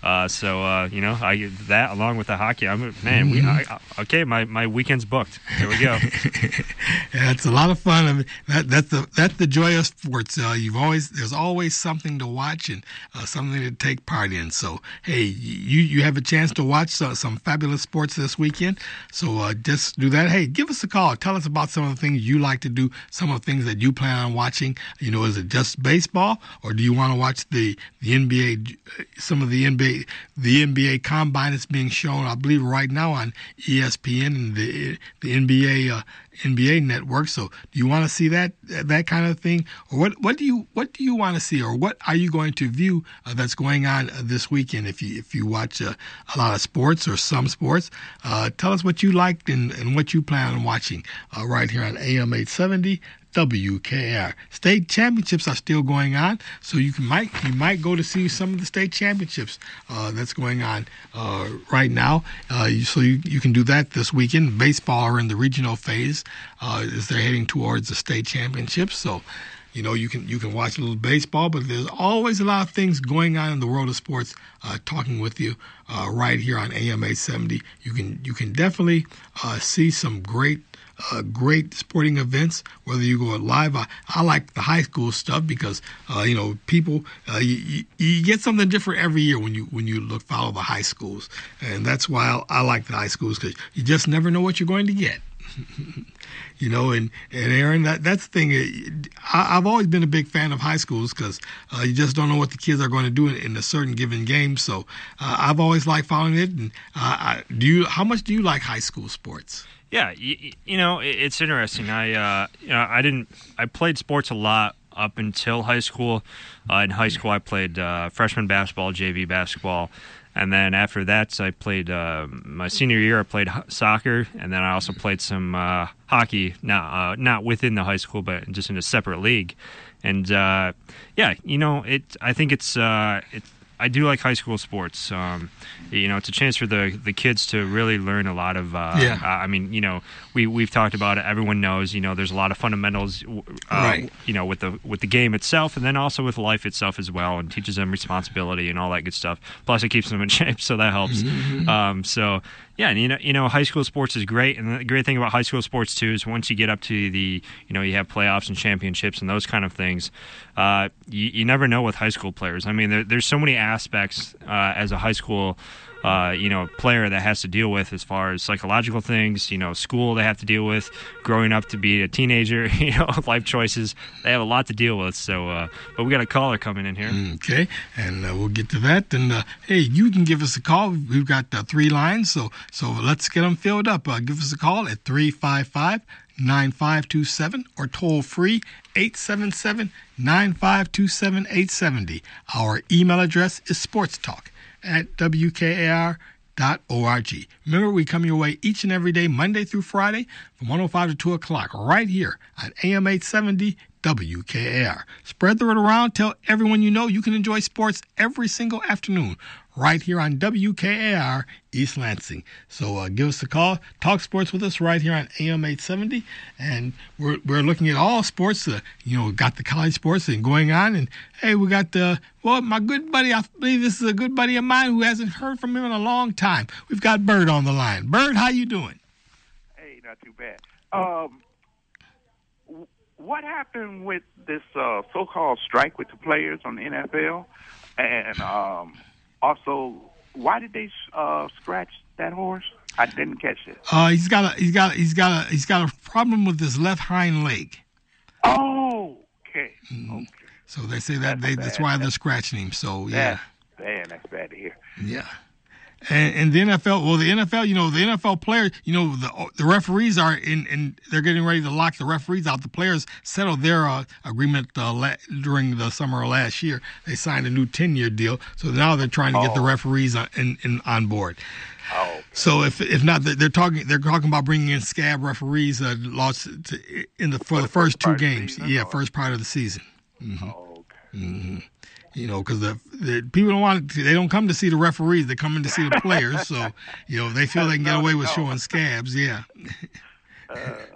Uh, so uh, you know, I that along with the hockey. I'm man, we I, I, okay. My, my weekend's booked. Here we go.
Yeah, it's a lot of fun. I mean, that that's the that's the joy of sports. Uh, you've always there's always something to watch and uh, something to take part in. So hey, you you have a chance to watch uh, some fabulous sports this weekend. So uh, just do that. Hey, give us a call. Tell us about some of the things you like to do. Some of the things that you plan on watching. You know, is it just baseball, or do you want to watch the the N B A? Some of the N B A the N B A combine is being shown, I believe, right now on E S P N and the the N B A uh, N B A network. So, do you want to see that that kind of thing, or what? What do you what do you want to see, or what are you going to view uh, that's going on uh, this weekend? If you if you watch uh, a lot of sports or some sports, uh, tell us what you liked and, and what you plan on watching uh, right here on A M eight seventy. W K R. State championships are still going on, so you can, might you might go to see some of the state championships uh, that's going on uh, right now. Uh, you, so you, you can do that this weekend. Baseball are in the regional phase uh, as they're heading towards the state championships. So, you know, you can you can watch a little baseball, but there's always a lot of things going on in the world of sports. Uh, talking with you uh, right here on A M eight seventy, you can you can definitely uh, see some great. Uh, great sporting events, whether you go live. I, I like the high school stuff because, uh, you know, people, uh, you, you, you get something different every year when you when you look follow the high schools. And that's why I, I like the high schools, because you just never know what you're going to get. You know, and, and Aaron, that, that's the thing. I, I've always been a big fan of high schools because uh, you just don't know what the kids are going to do in, in a certain given game. So uh, I've always liked following it. And uh, I, do you? How much do you like high school sports?
Yeah, you, you know, it's interesting. I, uh, you know, I didn't. I played sports a lot up until high school. Uh, in high school, I played uh, freshman basketball, J V basketball, and then after that, I played uh, my senior year. I played soccer, and then I also played some uh, hockey. Not uh, not within the high school, but just in a separate league. And uh, yeah, you know, it. I think it's uh, it. I do like high school sports. Um, you know, it's a chance for the the kids to really learn a lot of. Uh,
yeah.
uh, I mean, you know, we we've talked about it. Everyone knows. You know, there's a lot of fundamentals. Uh,
right.
You know, with the with the game itself, and then also with life itself as well, and teaches them responsibility and all that good stuff. Plus, it keeps them in shape, so that helps.
Mm-hmm.
Um, so. Yeah, and you know, you know, high school sports is great, and the great thing about high school sports too is once you get up to the, you know, you have playoffs and championships and those kind of things. Uh, you, you never know with high school players. I mean, there, there's so many aspects uh, as a high school, uh, you know, player that has to deal with as far as psychological things, you know, school they have to deal with, growing up to be a teenager, you know, life choices. They have a lot to deal with. So, uh, but we got a caller coming in here.
Okay, and uh, we'll get to that. And uh, hey, you can give us a call. We've got uh, three lines, so so let's get them filled up. Uh, give us a call at three five five, nine five two seven or toll free eight seven seven, nine five two seven, eight seven zero. Our email address is sportstalk at W K A R dot org. Remember, we come your way each and every day, Monday through Friday, from one oh five to two o'clock, right here on A M eight seventy W K A R. Spread the word around. Tell everyone you know you can enjoy sports every single afternoon right here on W K A R East Lansing. So uh, give us a call. Talk sports with us right here on A M eight seventy. And we're we're looking at all sports. Uh, you know, we've got the college sports and going on. And, hey, we got the, well, my good buddy, I believe this is a good buddy of mine who hasn't heard from him in a long time. We've got Bird on the line. Bird, how you doing?
Hey, not too bad. Um, what happened with this uh, so-called strike with the players on the N F L? And um, also, why did they uh, scratch that horse? I didn't catch it.
Uh, he's got a he's got a, he's got a he's got a problem with his left hind leg.
Oh, okay.
Mm-hmm.
Okay.
So they say that
that's
they
bad.
that's why they're
that's,
scratching him. So yeah,
that's, man, that's bad to hear.
Yeah. And, and the N F L, well, the N F L, you know, the N F L players, you know, the the referees are in, and they're getting ready to lock the referees out. The players settled their uh, agreement uh, la- during the summer of last year. They signed a new ten-year deal, so now they're trying to get
oh.
the referees on, in, in, on board.
Oh, okay.
So if if not, they're talking they're talking about bringing in scab referees uh, lost to, in the for, for the first, first two games. Yeah, or? first part of the season. Mm-hmm.
Oh, okay.
Mm-hmm. You know, because the, the people don't want to, they don't come to see the referees, they come in to see the players. So, you know, they feel they can get away with showing scabs. Yeah.
uh, okay.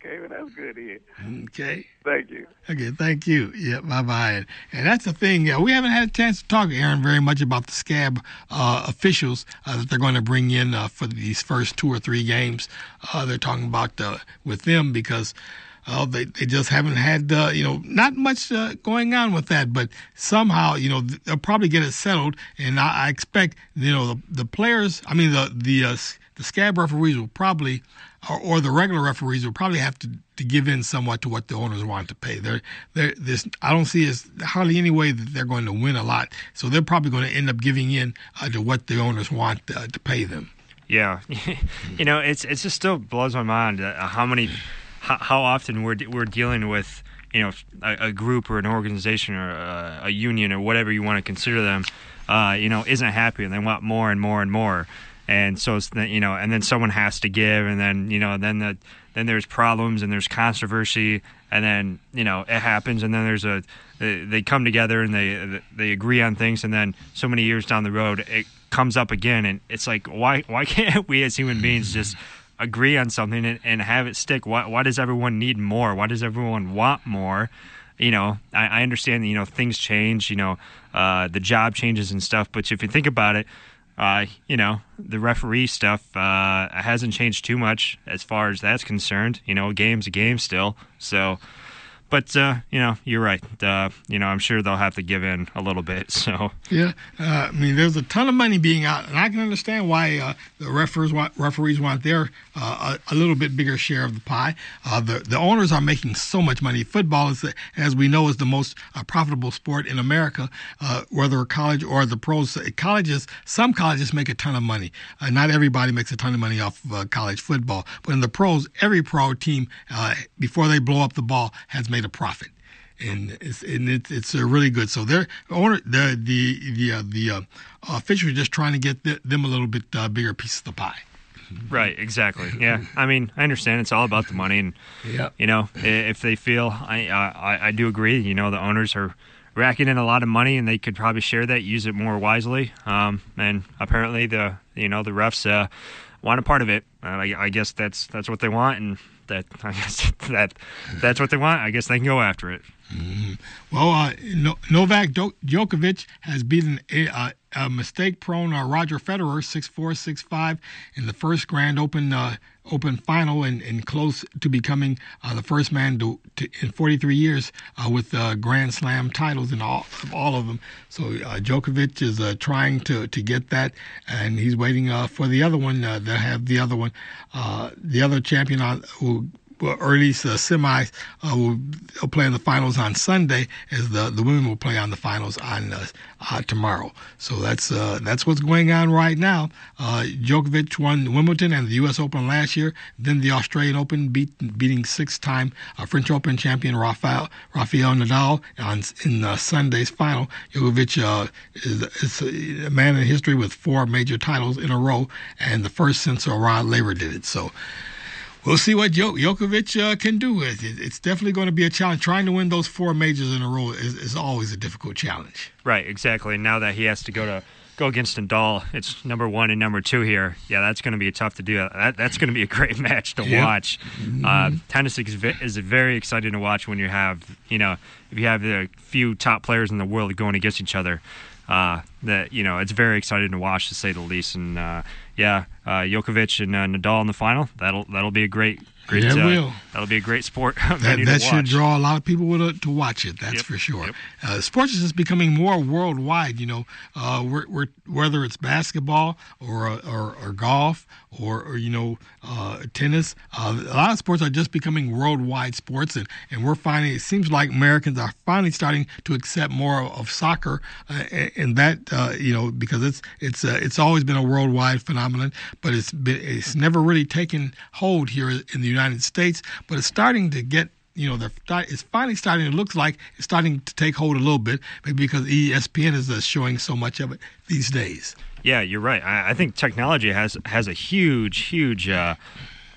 Okay, well, that's good here.
Okay.
Thank you.
Okay, thank you. Yeah, bye-bye. And, and that's the thing. Yeah, we haven't had a chance to talk, Aaron, very much about the scab uh, officials uh, that they're going to bring in uh, for these first two or three games. Uh, they're talking about uh, with them because uh, they, they just haven't had, uh, you know, not much uh, going on with that. But somehow, you know, they'll probably get it settled. And I, I expect, you know, the, the players, I mean, the, the, uh, the scab referees will probably, or, or the regular referees will probably have to, to give in somewhat to what the owners want to pay. They're, they're, this, I don't see as hardly any way that they're going to win a lot. So they're probably going to end up giving in uh, to what the owners want uh, to pay them.
Yeah, you know, it's it's just still blows my mind uh, how many, how, how often we're we're dealing with, you know, a, a group or an organization or a, a union or whatever you want to consider them, uh, you know, isn't happy and they want more and more and more. And so it's the, you know, and then someone has to give, and then you know, then the then there's problems and there's controversy, and then you know it happens, and then there's a they, they come together and they they agree on things, and then so many years down the road it comes up again, and it's like why why can't we as human beings just agree on something and, and have it stick? Why why does everyone need more? Why does everyone want more? You know, I, I understand that you know things change, you know, uh, the job changes and stuff, but if you think about it. Uh, you know, the referee stuff uh, hasn't changed too much as far as that's concerned. You know, game's a game still. So, but, uh, you know, you're right. Uh, you know, I'm sure they'll have to give in a little bit. So
Yeah, uh, I mean, there's a ton of money being out, and I can understand why uh, the referees want, referees want their uh, a, a little bit bigger share of the pie. Uh, the the owners are making so much money. Football is, as we know, is the most uh, profitable sport in America, uh, whether college or the pros. Colleges, some colleges make a ton of money. Uh, not everybody makes a ton of money off of uh, college football, but in the pros, every pro team uh, before they blow up the ball has made a profit, and it's and it's, it's uh, really good. So they're owner the the the uh, the uh, officials are just trying to get the, them a little bit uh, bigger piece of the pie.
Right, exactly. Yeah, I mean, I understand it's all about the money, and
yeah.
you know, if they feel, I, I I do agree. You know, the owners are racking in a lot of money, and they could probably share that, use it more wisely. Um, and apparently, the you know the refs uh, want a part of it. Uh, I, I guess that's that's what they want, and that I guess that that's what they want. I guess they can go after it.
Mm-hmm. Well, uh, no, Novak Djokovic has beaten a, a, a mistake-prone uh, Roger Federer six four, six five in the first Grand Open uh, Open final, and, and close to becoming uh, the first man to, to in forty-three years uh, with uh, Grand Slam titles in all all of them. So uh, Djokovic is uh, trying to, to get that, and he's waiting uh, for the other one. Uh, they have the other one, uh, the other champion on, who. Or at least the semis uh, will, will play in the finals on Sunday, as the, the women will play on the finals on uh, uh, tomorrow. So that's uh, that's what's going on right now. Uh, Djokovic won Wimbledon and the U S Open last year, then the Australian Open, beat, beating six-time uh, French Open champion Rafael, Rafael Nadal on, in uh, Sunday's final. Djokovic uh, is, is a man in history with four major titles in a row, and the first since Rod Laver did it. So we'll see what Djokovic uh, can do with it. It's definitely going to be a challenge. Trying to win those four majors in a row is, is always a difficult challenge.
Right, exactly. And now that he has to go to go against Nadal, it's number one and number two here. Yeah, that's going to be tough to do. That, that's going to be a great match to
yep.
watch.
Mm-hmm.
Uh, tennis is, is very exciting to watch when you have, you know, if you have the few top players in the world going against each other. Uh, that you know, it's very exciting to watch, to say the least. And uh, yeah, uh, Djokovic and uh, Nadal in the final. That'll that'll be a great, great.
Yeah, it
uh,
will.
That'll be a great sport.
that that should draw a lot of people to, to watch it. That's
yep.
for sure.
Yep.
Uh, sports is just becoming more worldwide. You know, uh, we're, we're, whether it's basketball or or, or golf or, or you know uh, tennis, uh, a lot of sports are just becoming worldwide sports, and, and we're finding it seems like Americans are finally starting to accept more of soccer, uh, and that uh, you know because it's it's uh, it's always been a worldwide phenomenon, but it's been, it's never really taken hold here in the United States, but it's starting to get. You know, they're, it's finally starting. It looks like it's starting to take hold a little bit, maybe because E S P N is uh, showing so much of it these days.
Yeah, you're right. I, I think technology has has a huge, huge uh,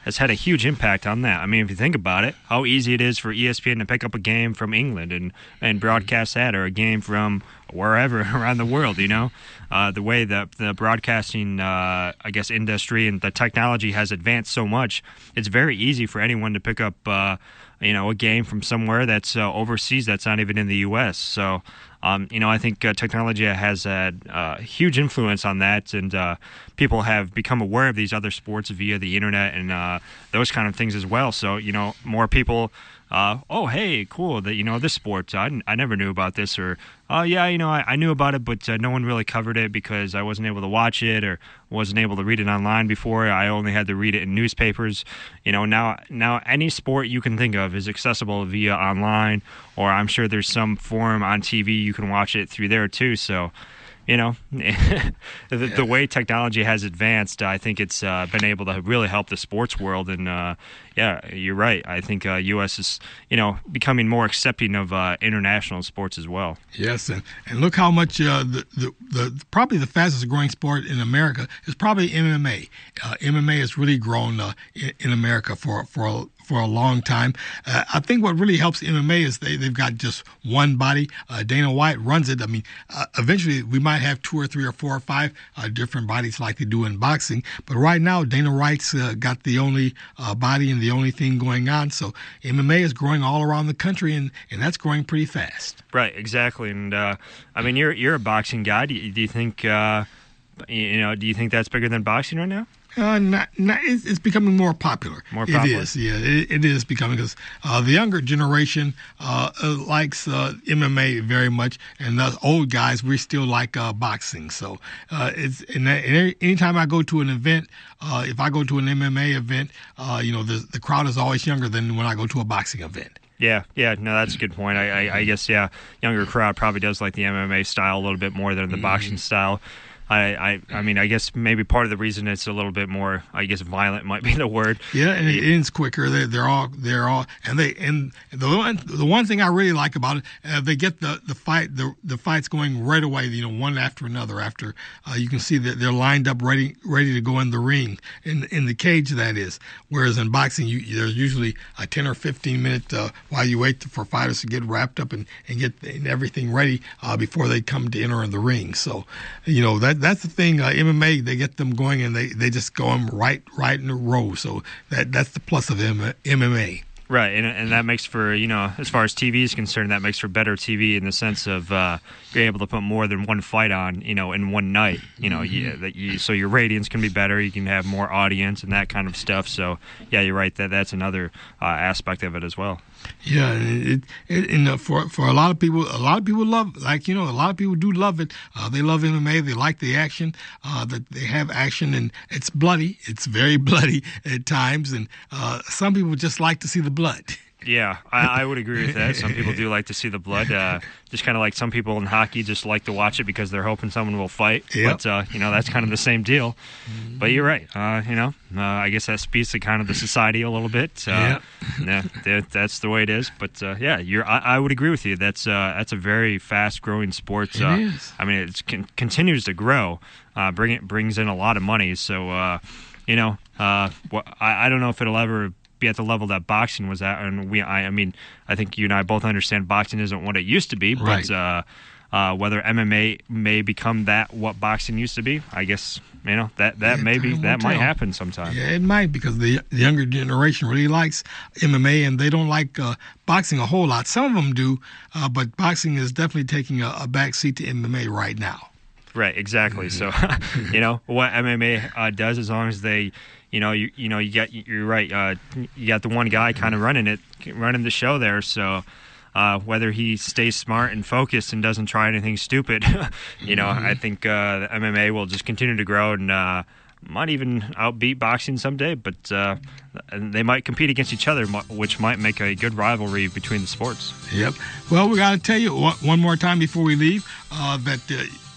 has had a huge impact on that. I mean, if you think about it, how easy it is for E S P N to pick up a game from England and, and broadcast that, or a game from wherever around the world, you know? Uh, the way that the broadcasting, uh, I guess, industry and the technology has advanced so much, it's very easy for anyone to pick up, uh, you know, a game from somewhere that's uh, overseas that's not even in the U S. So, um, you know, I think uh, technology has had a uh, huge influence on that, and uh, people have become aware of these other sports via the internet and uh, those kind of things as well. So, you know, more people, uh, oh, hey, cool, that you know this sport. I, I never knew about this, or oh, yeah, you know, I, I knew about it, but uh, no one really covered it because I wasn't able to watch it or wasn't able to read it online before. I only had to read it in newspapers. You know, now now any sport you can think of is accessible via online, or I'm sure there's some form on T V you can watch it through there too. So, you know, the,
Yeah.
the way technology has advanced, I think it's uh, been able to really help the sports world. And, uh, yeah, you're right. I think uh, U S is, you know, becoming more accepting of uh, international sports as well.
Yes, and, and look how much uh, the, the the probably the fastest growing sport in America is probably M M A. Uh, M M A has really grown uh, in, in America for for a, for a long time. Uh, I think what really helps M M A is they they've got just one body. Uh, Dana White runs it. I mean, uh, eventually we might have two or three or four or five uh, different bodies like they do in boxing, but right now Dana White's uh, got the only uh, body and the only thing going on. So M M A is growing all around the country, and, and that's growing pretty fast.
Right, exactly. And uh, I mean, you're you're a boxing guy. Do you, do you think uh, you know? Do you think that's bigger than boxing right now?
Uh, not, not, it's, it's becoming more popular.
More popular.
It is, yeah, it, it is becoming, because uh, the younger generation uh, uh, likes uh, M M A very much, and the old guys, we still like uh, boxing. So uh, it's and, that, and every, anytime I go to an event, uh, if I go to an M M A event, uh, you know, the the crowd is always younger than when I go to a boxing event.
Yeah, yeah, no, that's a good point. I, I, I guess, yeah, younger crowd probably does like the M M A style a little bit more than the mm-hmm. boxing style. I, I, I mean, I guess maybe part of the reason it's a little bit more, I guess, violent might be the word.
Yeah, and it ends quicker. They're, they're all, they're all, and they, and the one, the one thing I really like about it, uh, they get the, the fight, the the fights going right away. You know, one after another. After uh, you can see that they're lined up, ready, ready to go in the ring, in in the cage, that is. Whereas in boxing, you, there's usually a ten or fifteen minute uh, while you wait for fighters to get wrapped up and and get everything ready uh, before they come to enter in the ring. So, you know, that. That's the thing. Uh, M M A, they get them going, and they, they just go them right right in a row. So that that's the plus of M M A.
Right, and and that makes for, you know, as far as T V is concerned, that makes for better T V in the sense of uh, you're able to put more than one fight on, you know, in one night. You know, mm-hmm. yeah, that you, so your ratings can be better. You can have more audience and that kind of stuff. So yeah, you're right. That that's another uh, aspect of it as well.
Yeah, it, it, and uh, for for a lot of people, a lot of people love, like, you know, a lot of people do love it. Uh, they love M M A. They like the action. Uh, that they have action, and it's bloody. It's very bloody at times, and uh, some people just like to see the blood.
Yeah, I, I would agree with that. Some people do like to see the blood. Uh, just kind of like some people in hockey just like to watch it because they're hoping someone will fight.
Yep.
But, uh, you know, that's kind of the same deal. Mm-hmm. But you're right. Uh, you know, uh, I guess that speaks to kind of the society a little bit. Uh, yeah. yeah, that's the way it is. But, uh, yeah, you're. I, I would agree with you. That's uh, that's a very fast-growing sport.
It
uh,
is.
I mean, it con- continues to grow. Uh, bring it brings in a lot of money. So, uh, you know, uh, wh- I, I don't know if it'll ever be at the level that boxing was at, and we I, I mean I think you and I both understand boxing isn't what it used to be,
right.
but uh, uh, whether M M A may become that what boxing used to be, I guess, you know, that that
yeah,
maybe that
tell.
might happen sometime.
Yeah, it might, because the, the younger generation really likes M M A, and they don't like uh, boxing a whole lot. Some of them do, uh, but boxing is definitely taking a, a back seat to M M A right now.
Right, exactly. So, you know, what M M A uh, does, as long as they, you know, you you know, you got you're right. Uh, you got the one guy kind of running it, running the show there. So, uh, whether he stays smart and focused and doesn't try anything stupid, you know, mm-hmm. I think uh, the M M A will just continue to grow and uh, might even outbeat boxing someday. But uh, they might compete against each other, which might make a good rivalry between the sports.
Yep. Well, we got to tell you one more time before we leave uh, that. Uh,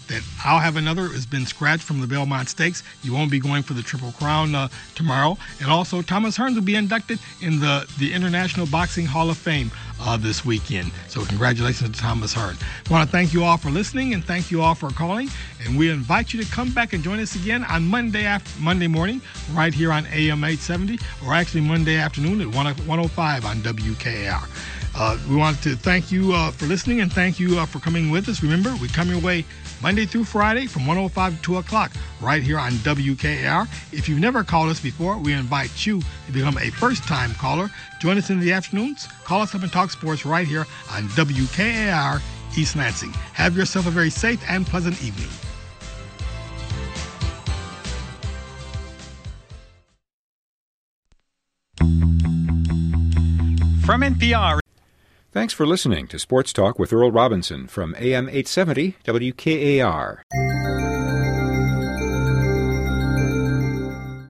that I'll have another has been scratched from the Belmont Stakes. You won't be going for the Triple Crown uh, tomorrow. And also, Thomas Hearns will be inducted in the, the International Boxing Hall of Fame uh, this weekend. So congratulations to Thomas Hearns. I want to thank you all for listening and thank you all for calling. And we invite you to come back and join us again on Monday after Monday morning right here on A M eight seventy, or actually Monday afternoon at one oh five on W K A R. Uh, we want to thank you uh, for listening and thank you uh, for coming with us. Remember, we come your way Monday through Friday from one oh five to two o'clock right here on W K A R. If you've never called us before, we invite you to become a first-time caller. Join us in the afternoons. Call us up and talk sports right here on W K A R East Lansing. Have yourself a very safe and pleasant evening.
From N P R.
Thanks for listening to Sports Talk with Earl Robinson from A M eight seventy W K A R.